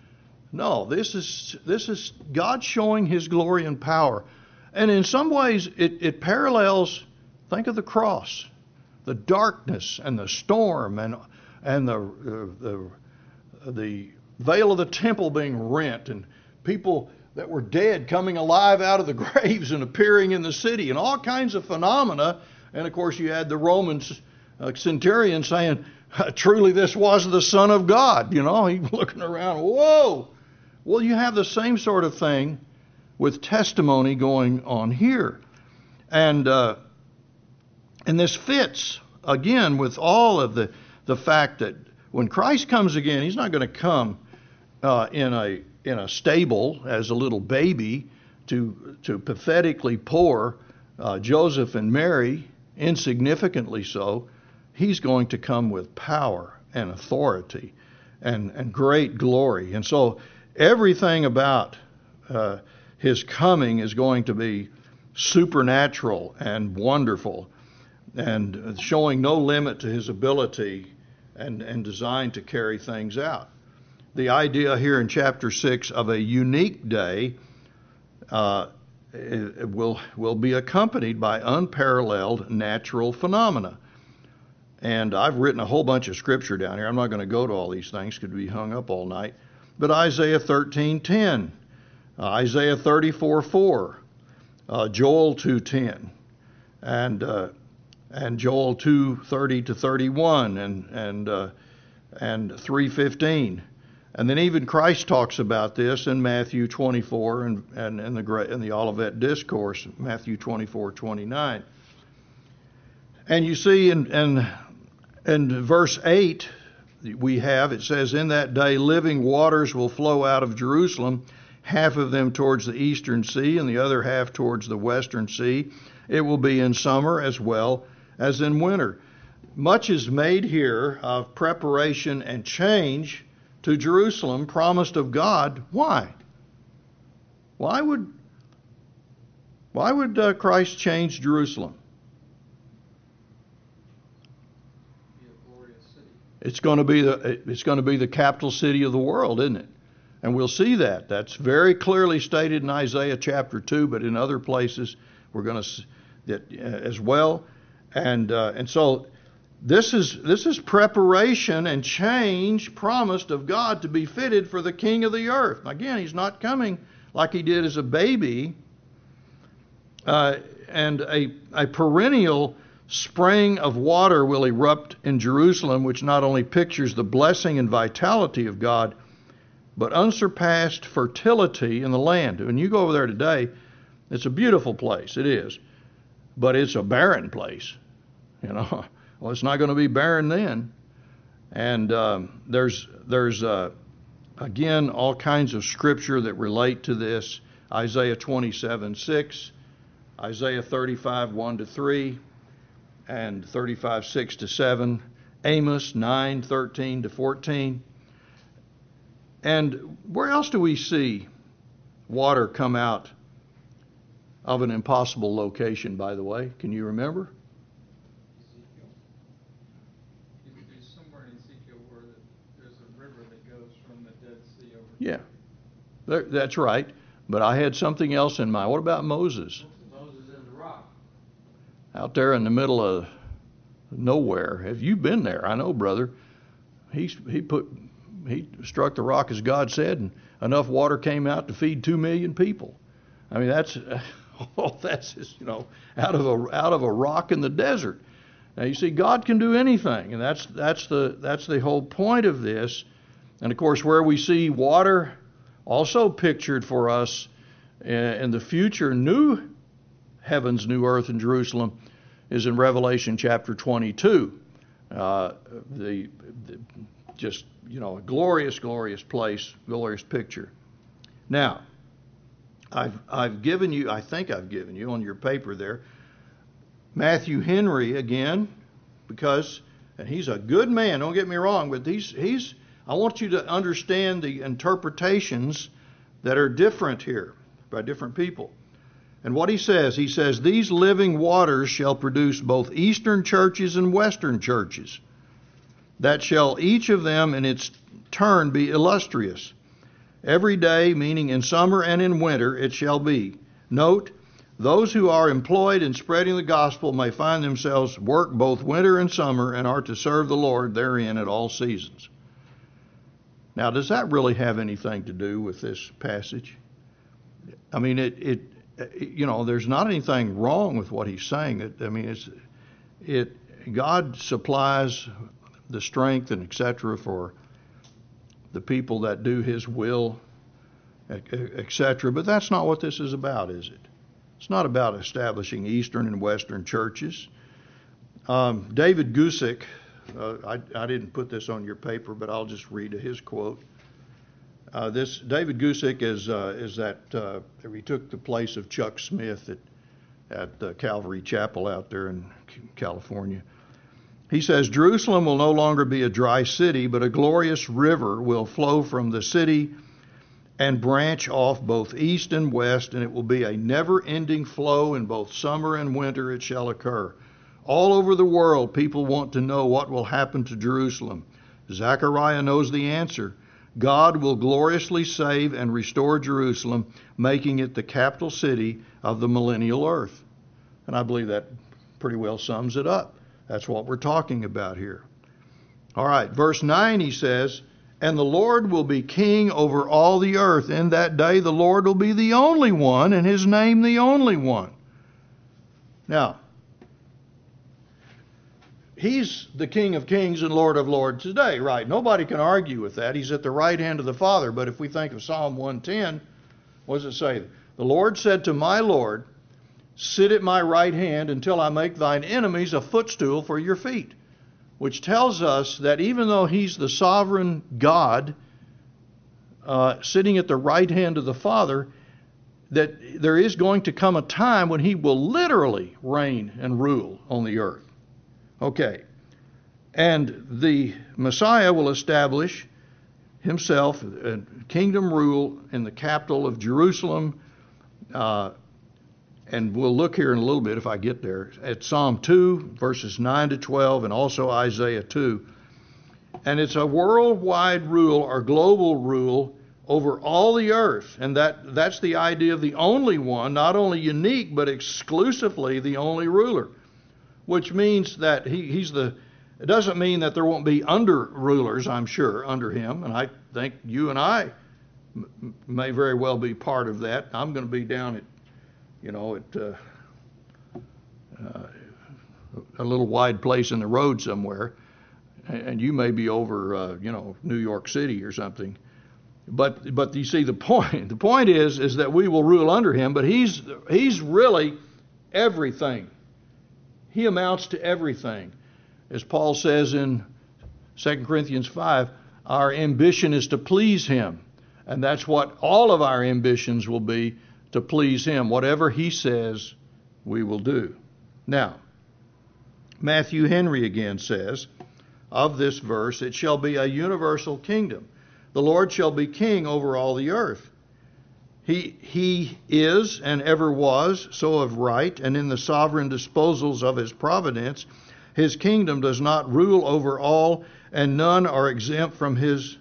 No, this is this is God showing His glory and power, and in some ways it, it parallels. Think of the cross, the darkness and the storm and and the uh, the the veil of the temple being rent and people that were dead coming alive out of the graves and appearing in the city and all kinds of phenomena. And of course you had the Roman uh, centurion saying, truly this was the Son of God. You know, he looking around, whoa. Well, you have the same sort of thing with testimony going on here. And uh, and this fits, again, with all of the, the fact that when Christ comes again, He's not going to come uh, in a in a stable as a little baby to to pathetically poor uh, Joseph and Mary, insignificantly so. He's going to come with power and authority and, and great glory. And so everything about uh, His coming is going to be supernatural and wonderful and showing no limit to His ability and, and designed to carry things out. The idea here in chapter six of a unique day uh, it will will be accompanied by unparalleled natural phenomena. And I've written a whole bunch of scripture down here. I'm not going to go to all these things because we'd be hung up all night. But Isaiah thirteen ten, uh, Isaiah thirty-four four, uh, Joel two ten, and uh, and Joel two thirty to thirty-one, and and uh, and three fifteen. And then even Christ talks about this in Matthew twenty-four and and in the in the Olivet Discourse, Matthew twenty-four twenty-nine. And you see in in in verse eight we have, it says, in that day living waters will flow out of Jerusalem, half of them towards the eastern sea and the other half towards the western sea. It will be in summer as well as in winter. Much is made here of preparation and change to Jerusalem, promised of God. Why? Why would why would uh, Christ change Jerusalem? Be a glorious city. It's going to be the it's going to be the capital city of the world, isn't it? And we'll see that. That's very clearly stated in Isaiah chapter two, but in other places we're going to see that uh, as well. And uh, and so. This is this is preparation and change promised of God to be fitted for the King of the earth. Again, He's not coming like He did as a baby. Uh, and a, a perennial spring of water will erupt in Jerusalem, which not only pictures the blessing and vitality of God, but unsurpassed fertility in the land. When you go over there today, it's a beautiful place. It is. But it's a barren place, you know. Well, it's not going to be barren then. And um, there's, there's uh, again, all kinds of scripture that relate to this. Isaiah twenty-seven six, Isaiah thirty-five one to three, and thirty-five six to seven, Amos nine thirteen to fourteen. And where else do we see water come out of an impossible location, by the way? Can you remember? Yeah, that's right. But I had something else in mind. What about Moses? Moses in the rock. Out there in the middle of nowhere. Have you been there? I know, brother. He he put he struck the rock as God said, and enough water came out to feed two million people. I mean, that's oh, that's just, you know, out of a out of a rock in the desert. Now you see, God can do anything, and that's that's the that's the whole point of this. And of course, where we see water also pictured for us in the future new heavens, new earth in Jerusalem is in Revelation chapter twenty-two. Uh, the, the just, you know, a glorious, glorious place, glorious picture. Now, I've I've given you, I think I've given you on your paper there, Matthew Henry again, because, and he's a good man, don't get me wrong, but he's he's I want you to understand the interpretations that are different here by different people. And what he says, he says, these living waters shall produce both eastern churches and western churches, that shall each of them in its turn be illustrious. Every day, meaning in summer and in winter, it shall be. Note, those who are employed in spreading the gospel may find themselves work both winter and summer and are to serve the Lord therein at all seasons. Now, does that really have anything to do with this passage? I mean, it, it you know, there's not anything wrong with what he's saying. It, I mean, it's it. God supplies the strength and et cetera for the people that do His will, et cetera. But that's not what this is about, is it? It's not about establishing Eastern and Western churches. Um, David Gusick, uh, I, I didn't put this on your paper, but I'll just read his quote. Uh, this David Gusick is uh, is that uh, he took the place of Chuck Smith at at uh, Calvary Chapel out there in California. He says, Jerusalem will no longer be a dry city, but a glorious river will flow from the city and branch off both east and west, and it will be a never-ending flow in both summer and winter it shall occur. All over the world, people want to know what will happen to Jerusalem. Zechariah knows the answer. God will gloriously save and restore Jerusalem, making it the capital city of the millennial earth. And I believe that pretty well sums it up. That's what we're talking about here. All right, verse nine, he says, and the Lord will be king over all the earth. In that day the Lord will be the only one, and His name the only one. Now, He's the King of kings and Lord of lords today, right? Nobody can argue with that. He's at the right hand of the Father. But if we think of Psalm one ten, what does it say? The Lord said to my Lord, sit at my right hand until I make thine enemies a footstool for your feet. Which tells us that even though He's the sovereign God, uh, sitting at the right hand of the Father, that there is going to come a time when He will literally reign and rule on the earth. Okay. And the Messiah will establish Himself a kingdom rule in the capital of Jerusalem. Uh, and we'll look here in a little bit, if I get there, at Psalm two, verses nine to twelve, and also Isaiah two. And it's a worldwide rule or global rule over all the earth. And that, that's the idea of the only one, not only unique, but exclusively the only ruler. Which means that he, he's the, it doesn't mean that there won't be under rulers, I'm sure, under Him. And I think you and I m- may very well be part of that. I'm going to be down at, you know, at uh, uh, a little wide place in the road somewhere. And you may be over, uh, you know, New York City or something. But but you see the point. The point is is that we will rule under Him, but He's He's really everything. He amounts to everything. As Paul says in Second Corinthians five, our ambition is to please Him. And that's what all of our ambitions will be, to please Him. Whatever He says, we will do. Now, Matthew Henry again says of this verse, it shall be a universal kingdom. The Lord shall be king over all the earth. He, he is and ever was so of right, and in the sovereign disposals of His providence, His kingdom does not rule over all, and none are exempt from His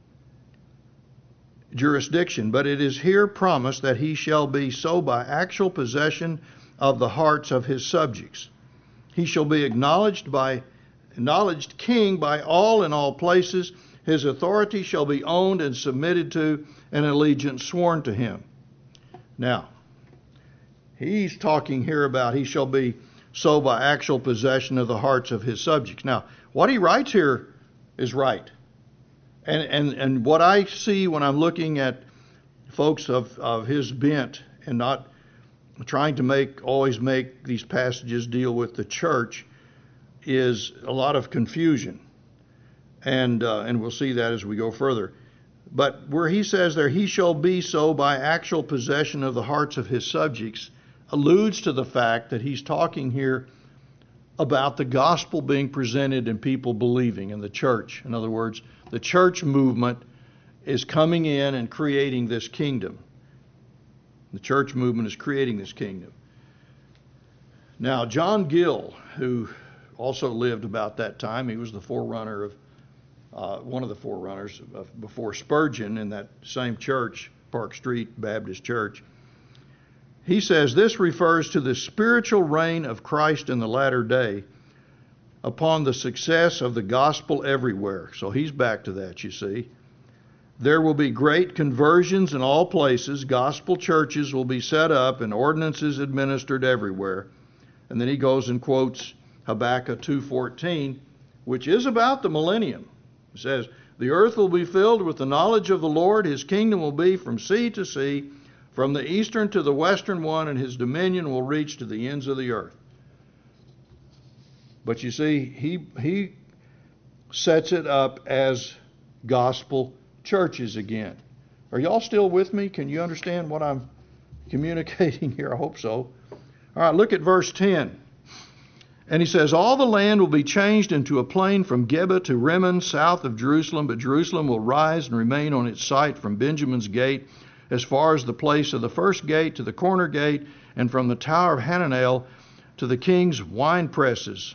jurisdiction. But it is here promised that He shall be so by actual possession of the hearts of His subjects. He shall be acknowledged by acknowledged king by all in all places. His authority shall be owned and submitted to, and allegiance sworn to Him. Now, he's talking here about He shall be so by actual possession of the hearts of His subjects. Now, what he writes here is right. And and, and what I see when I'm looking at folks of, of his bent and not trying to make always make these passages deal with the church is a lot of confusion. And uh, and we'll see that as we go further. But where he says there, He shall be so by actual possession of the hearts of His subjects, alludes to the fact that he's talking here about the gospel being presented and people believing in the church. In other words, The church movement is coming in and creating this kingdom. The church movement is creating this kingdom. Now, John Gill, who also lived about that time, he was the forerunner of, uh, one of the forerunners of, before Spurgeon in that same church, Park Street Baptist Church. He says this refers to the spiritual reign of Christ in the latter day upon the success of the gospel everywhere. So he's back to that, you see. There will be great conversions in all places. Gospel churches will be set up and ordinances administered everywhere. And then he goes and quotes Habakkuk two fourteen, which is about the millennium. He says, the earth will be filled with the knowledge of the Lord. His kingdom will be from sea to sea, from the eastern to the western one, and his dominion will reach to the ends of the earth. But you see, he he sets it up as gospel churches again. Are y'all still with me? Can you understand what I'm communicating here? I hope so. All right, look at verse ten. And he says, all the land will be changed into a plain from Geba to Rimmon, south of Jerusalem, but Jerusalem will rise and remain on its site from Benjamin's gate, as far as the place of the first gate to the corner gate, and from the tower of Hananel to the king's wine presses.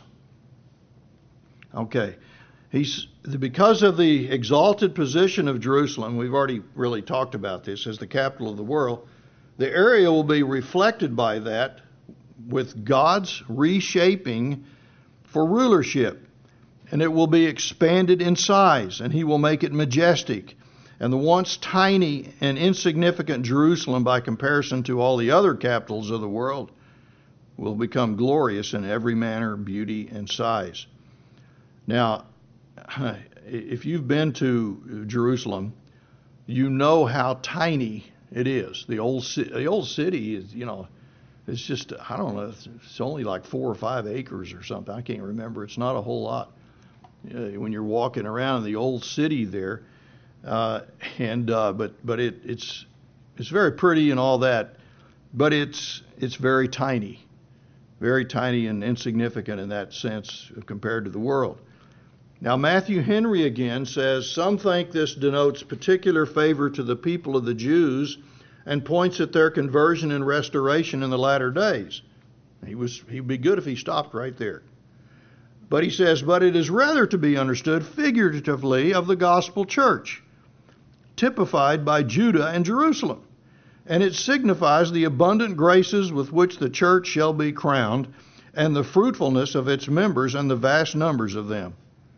Okay. He's, because of the exalted position of Jerusalem, we've already really talked about this, as the capital of the world, the area will be reflected by that with God's reshaping for rulership. And it will be expanded in size, and he will make it majestic. And the once tiny and insignificant Jerusalem, by comparison to all the other capitals of the world, will become glorious in every manner, beauty, and size. Now, if you've been to Jerusalem, you know how tiny it is. The old the old city is, you know, it's just, I don't know, it's only like four or five acres or something. I can't remember. It's not a whole lot. When you're walking around the old city there, uh, and uh, but but it it's it's very pretty and all that, but it's it's very tiny, very tiny and insignificant in that sense compared to the world. Now, Matthew Henry again says, some think this denotes particular favor to the people of the Jews and points at their conversion and restoration in the latter days. He was, he'd be good if he stopped right there. But he says, but it is rather to be understood figuratively of the gospel church, typified by Judah and Jerusalem. And it signifies the abundant graces with which the church shall be crowned, and the fruitfulness of its members and the vast numbers of them.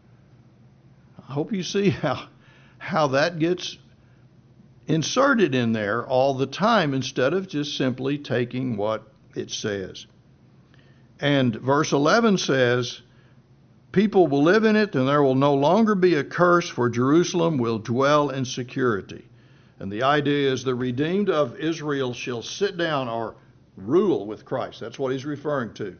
I hope you see how how that gets inserted in there all the time instead of just simply taking what it says. And verse eleven says, people will live in it, and there will no longer be a curse, for Jerusalem will dwell in security. And the idea is the redeemed of Israel shall sit down or rule with Christ. That's what he's referring to.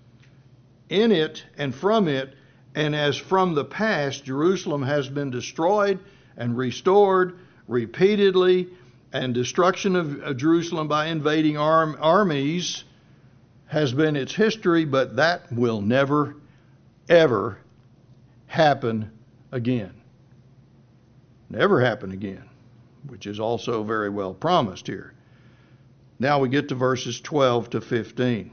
In it and from it, and as from the past, Jerusalem has been destroyed and restored repeatedly, and destruction of, of Jerusalem by invading arm, armies has been its history, but that will never, ever happen again. Never happen again, which is also very well promised here. Now we get to verses twelve to fifteen.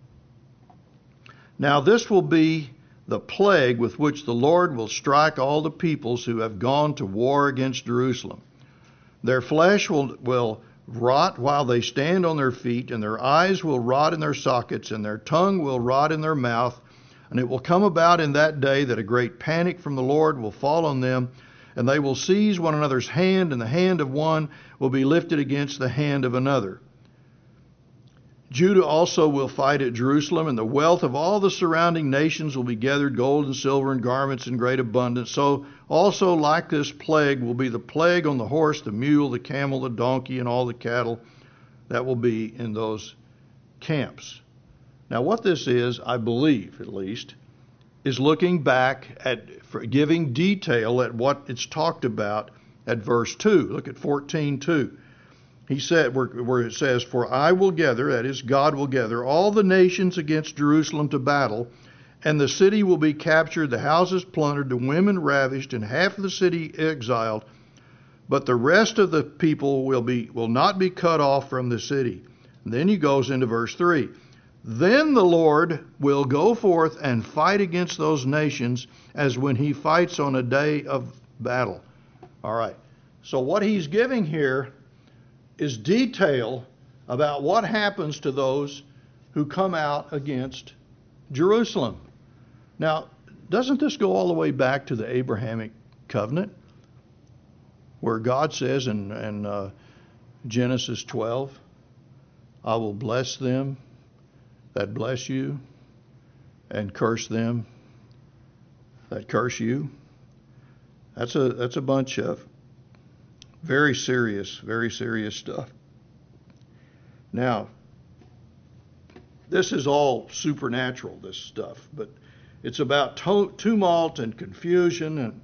Now this will be the plague with which the Lord will strike all the peoples who have gone to war against Jerusalem. Their flesh will, will rot while they stand on their feet, and their eyes will rot in their sockets, and their tongue will rot in their mouth. And it will come about in that day that a great panic from the Lord will fall on them, and they will seize one another's hand, and the hand of one will be lifted against the hand of another. Judah also will fight at Jerusalem, and the wealth of all the surrounding nations will be gathered, gold and silver and garments in great abundance. So also like this plague will be the plague on the horse, the mule, the camel, the donkey, and all the cattle that will be in those camps. Now what this is, I believe at least, is looking back at, for giving detail at what it's talked about at verse two. Look at fourteen two. He said, where, where it says, for I will gather, that is, God will gather all the nations against Jerusalem to battle, And the city will be captured, the houses plundered, the women ravished, and half of the city exiled. But the rest of the people will be will not be cut off from the city. And then he goes into verse three. Then the Lord will go forth and fight against those nations as when he fights on a day of battle. All right. So what he's giving here is detail about what happens to those who come out against Jerusalem. Now, doesn't this go all the way back to the Abrahamic covenant, where God says in, in uh, Genesis twelve, I will bless them that bless you and curse them that curse you? That's a that's a bunch of very serious, very serious stuff. Now, this is all supernatural, this stuff, but it's about to- tumult and confusion and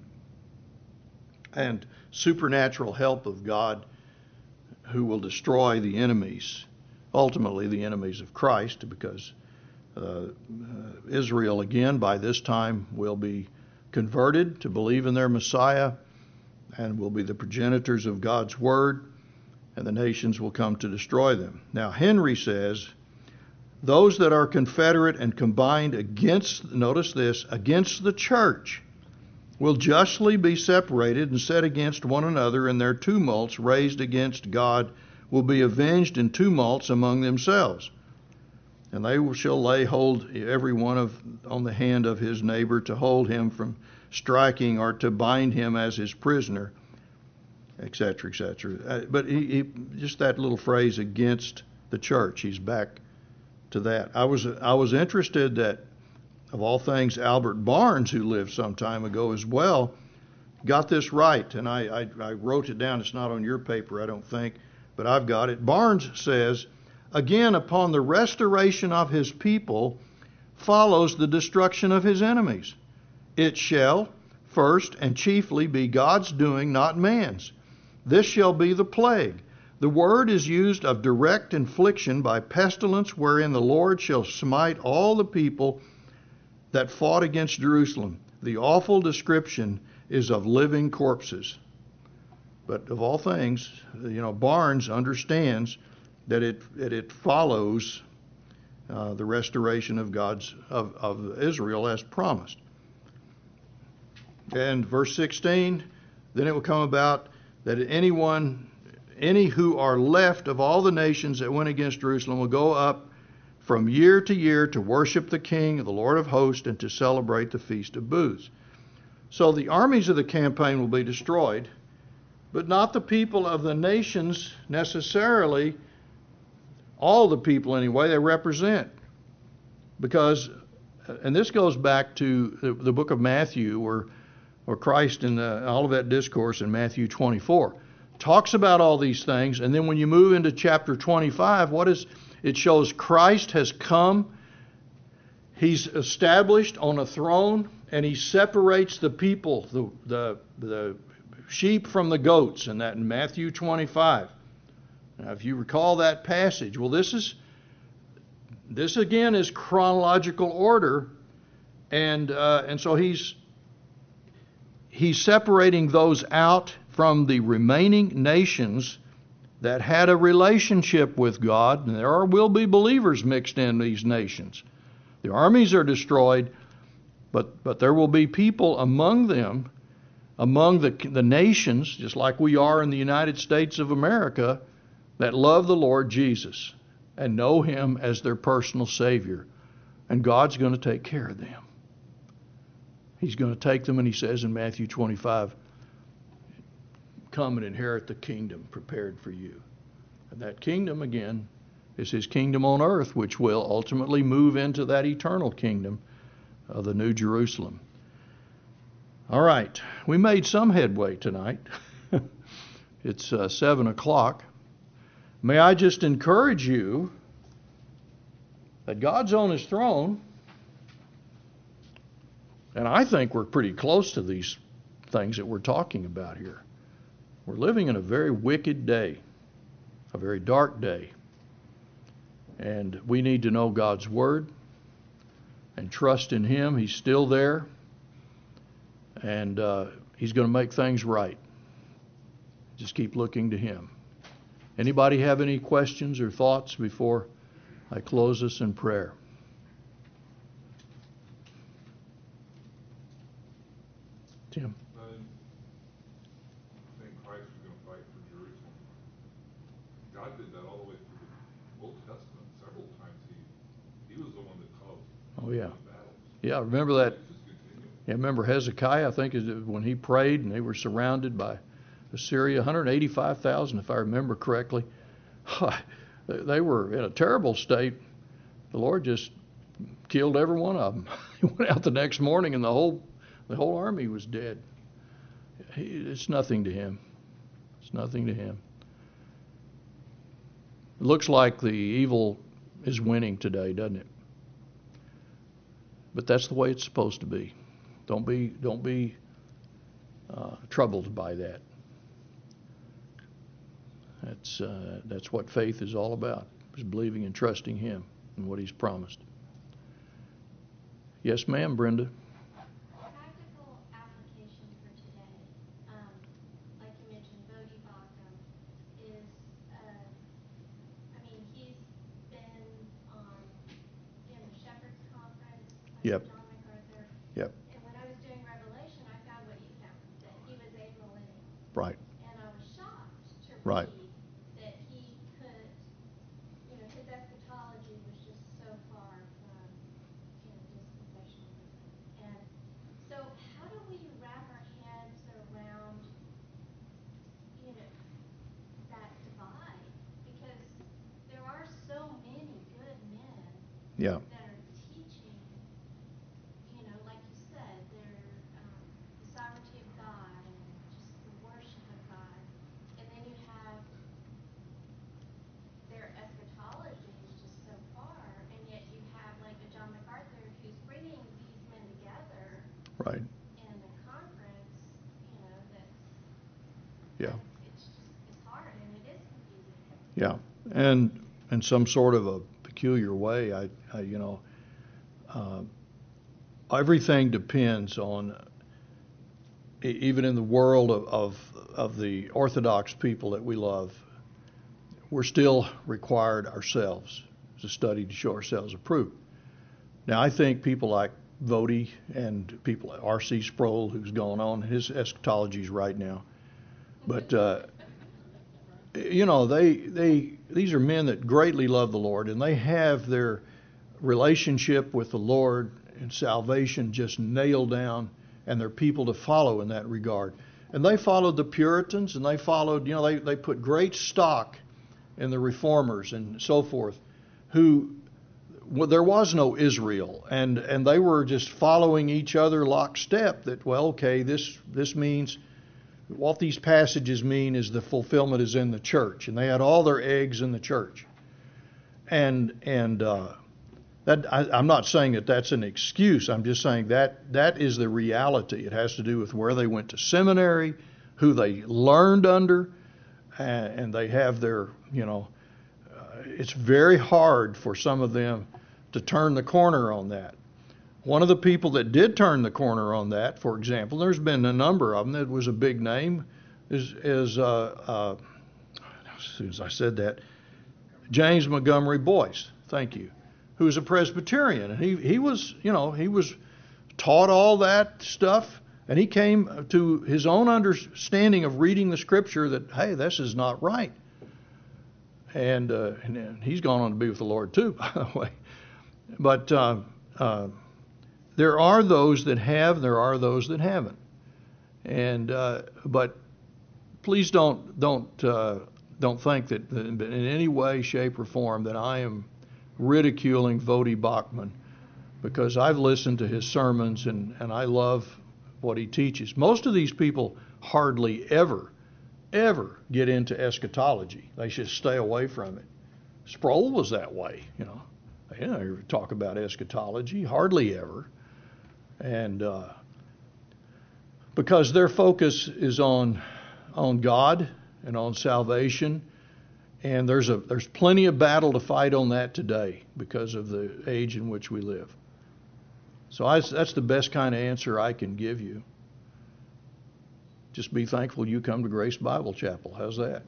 and supernatural help of God who will destroy the enemies, ultimately the enemies of Christ, because uh, uh, Israel again by this time will be converted to believe in their Messiah and will be the progenitors of God's Word, and the nations will come to destroy them. Now, Henry says, those that are confederate and combined against, notice this, against the church will justly be separated and set against one another, and their tumults raised against God will be avenged in tumults among themselves. And they shall lay hold every one of on the hand of his neighbor to hold him from striking or to bind him as his prisoner, et cetera, et cetera. Uh, but he, he, just that little phrase, against the church, he's back to that. I was I was interested that, of all things, Albert Barnes, who lived some time ago as well, got this right. And I, I, I wrote it down. It's not on your paper, I don't think, but I've got it. Barnes says, again, upon the restoration of his people follows the destruction of his enemies. It shall first and chiefly be God's doing, not man's. This shall be the plague. The word is used of direct infliction by pestilence, wherein the Lord shall smite all the people that fought against Jerusalem. The awful description is of living corpses. But of all things, you know, Barnes understands that it that it follows uh, the restoration of God's of, of Israel as promised. And verse sixteen, then it will come about that anyone, any who are left of all the nations that went against Jerusalem will go up from year to year to worship the King, the Lord of hosts, and to celebrate the Feast of Booths. So the armies of the campaign will be destroyed, but not the people of the nations necessarily, all the people anyway they represent. Because, and this goes back to the, the book of Matthew, where, where Christ in the Olivet Discourse in Matthew twenty-four talks about all these things, and then when you move into chapter twenty-five, what is it shows Christ has come, he's established on a throne, and he separates the people, the the, the sheep from the goats, and that in Matthew twenty-five. Now, if you recall that passage, well, this is this again is chronological order, and uh, and so he's he's separating those out from the remaining nations that had a relationship with God, and there are, will be believers mixed in these nations. The armies are destroyed, but but there will be people among them, among the the nations, just like we are in the United States of America, that love the Lord Jesus and know Him as their personal Savior. And God's going to take care of them. He's going to take them, and He says in Matthew twenty-five, come and inherit the kingdom prepared for you. And that kingdom, again, is His kingdom on earth, which will ultimately move into that eternal kingdom of the New Jerusalem. All right, we made some headway tonight. It's uh, seven o'clock. May I just encourage you that God's on His throne, and I think we're pretty close to these things that we're talking about here. We're living in a very wicked day, a very dark day, and we need to know God's Word, and trust in Him. He's still there, and uh, He's going to make things right. Just keep looking to Him. Anybody have any questions or thoughts before I close us in prayer? Tim? I think Christ was going to fight for Jerusalem. God did that all the way through the Old Testament. Several times he he was the one that caused Oh, yeah. the battles. Yeah, remember that. It's just continuing. Yeah, remember Hezekiah, I think, is when he prayed and they were surrounded by Assyria, one hundred eighty-five thousand, if I remember correctly. They were in a terrible state. The Lord just killed every one of them. He went out the next morning and the whole the whole army was dead. He, it's nothing to Him. It's nothing to Him. It looks like the evil is winning today, doesn't it? But that's the way it's supposed to be. Don't be don't be uh, troubled by that. That's uh, that's what faith is all about. Is believing and trusting Him and what He's promised. Yes, ma'am, Brenda. Practical application for today. Um, like you mentioned, Bodhi Bhagam is, uh, I mean, he's been on in the Shepherd's Conference, like Yep. John MacArthur. Yep. And when I was doing Revelation, I found what he found, that he was amillennial. Right. And I was shocked to Right. read that he could, you know, his eschatology was just so far from, you know, dispensationalism. And so how do we wrap our heads around, you know, that divide? Because there are so many good men Yeah. that are teaching, you know, like you said, they're um, the sovereignty of God and just the worship of God. And then you have their eschatology is just so far, and yet you have like a John MacArthur who's bringing these men together Right. in a conference, you know, that's, Yeah. it's just, it's hard and it is confusing. Yeah. And in some sort of a peculiar way, I, I you know, uh, everything depends on, e- even in the world of, of of the Orthodox people that we love, we're still required ourselves to study to show ourselves approved. Now, I think people like Vodi and people like R C Sproul, who's going on, his eschatology is right now. But, uh, you know, they they these are men that greatly love the Lord, and they have their relationship with the Lord and salvation just nailed down, and they're people to follow in that regard. And they followed the Puritans, and they followed, you know, they, they put great stock in the Reformers and so forth, who, well, there was no Israel, and, and they were just following each other lockstep, that, well, okay, this this means, what these passages mean is the fulfillment is in the church, and they had all their eggs in the church. And and uh, that I, I'm not saying that that's an excuse. I'm just saying that that is the reality. It has to do with where they went to seminary, who they learned under, and, and they have their, you know, uh, it's very hard for some of them to turn the corner on that. One of the people that did turn the corner on that, for example, there's been a number of them that was a big name, is, is uh, uh, as soon as I said that, James Montgomery Boyce, thank you, who was a Presbyterian. And he, he was, you know, he was taught all that stuff, and he came to his own understanding of reading the Scripture that, hey, this is not right. And, uh, and he's gone on to be with the Lord too, by the way. But uh, uh, there are those that have, there are those that haven't. And uh, but please don't don't uh, don't think that in any way, shape, or form that I am ridiculing Vodi Bachman, because I've listened to his sermons and, and I love what he teaches. Most of these people hardly ever, ever get into eschatology. They should stay away from it. Sproul was that way, you know. They never talk about eschatology, hardly ever. And uh, because their focus is on on God and on salvation, and there's a there's plenty of battle to fight on that today because of the age in which we live. So I, that's the best kind of answer I can give you. Just be thankful you come to Grace Bible Chapel. How's that?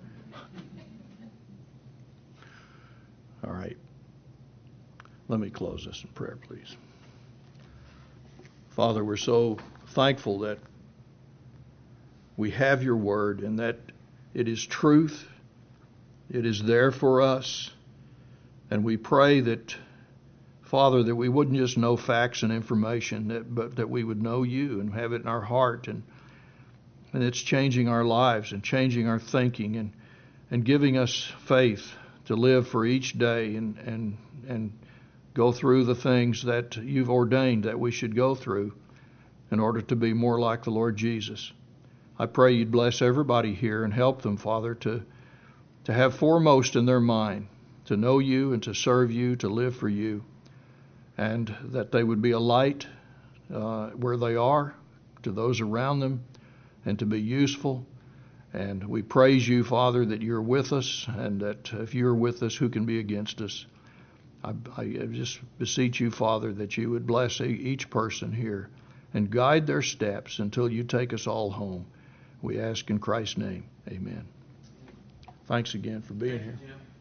All right. Let me close this in prayer, please. Father, we're so thankful that we have your word and that it is truth. It is there for us. And we pray that, Father, that we wouldn't just know facts and information, that, but that we would know you and have it in our heart. And, and it's changing our lives and changing our thinking and, and giving us faith to live for each day and, and, and go through the things that you've ordained that we should go through in order to be more like the Lord Jesus. I pray you'd bless everybody here and help them, Father, to, to have foremost in their mind to know you and to serve you, to live for you, and that they would be a light uh, where they are to those around them and to be useful. And we praise you, Father, that you're with us, and that if you're with us, who can be against us? I, I just beseech you, Father, that you would bless each person here and guide their steps until you take us all home. We ask in Christ's name. Amen. Thanks again for being here. Jim.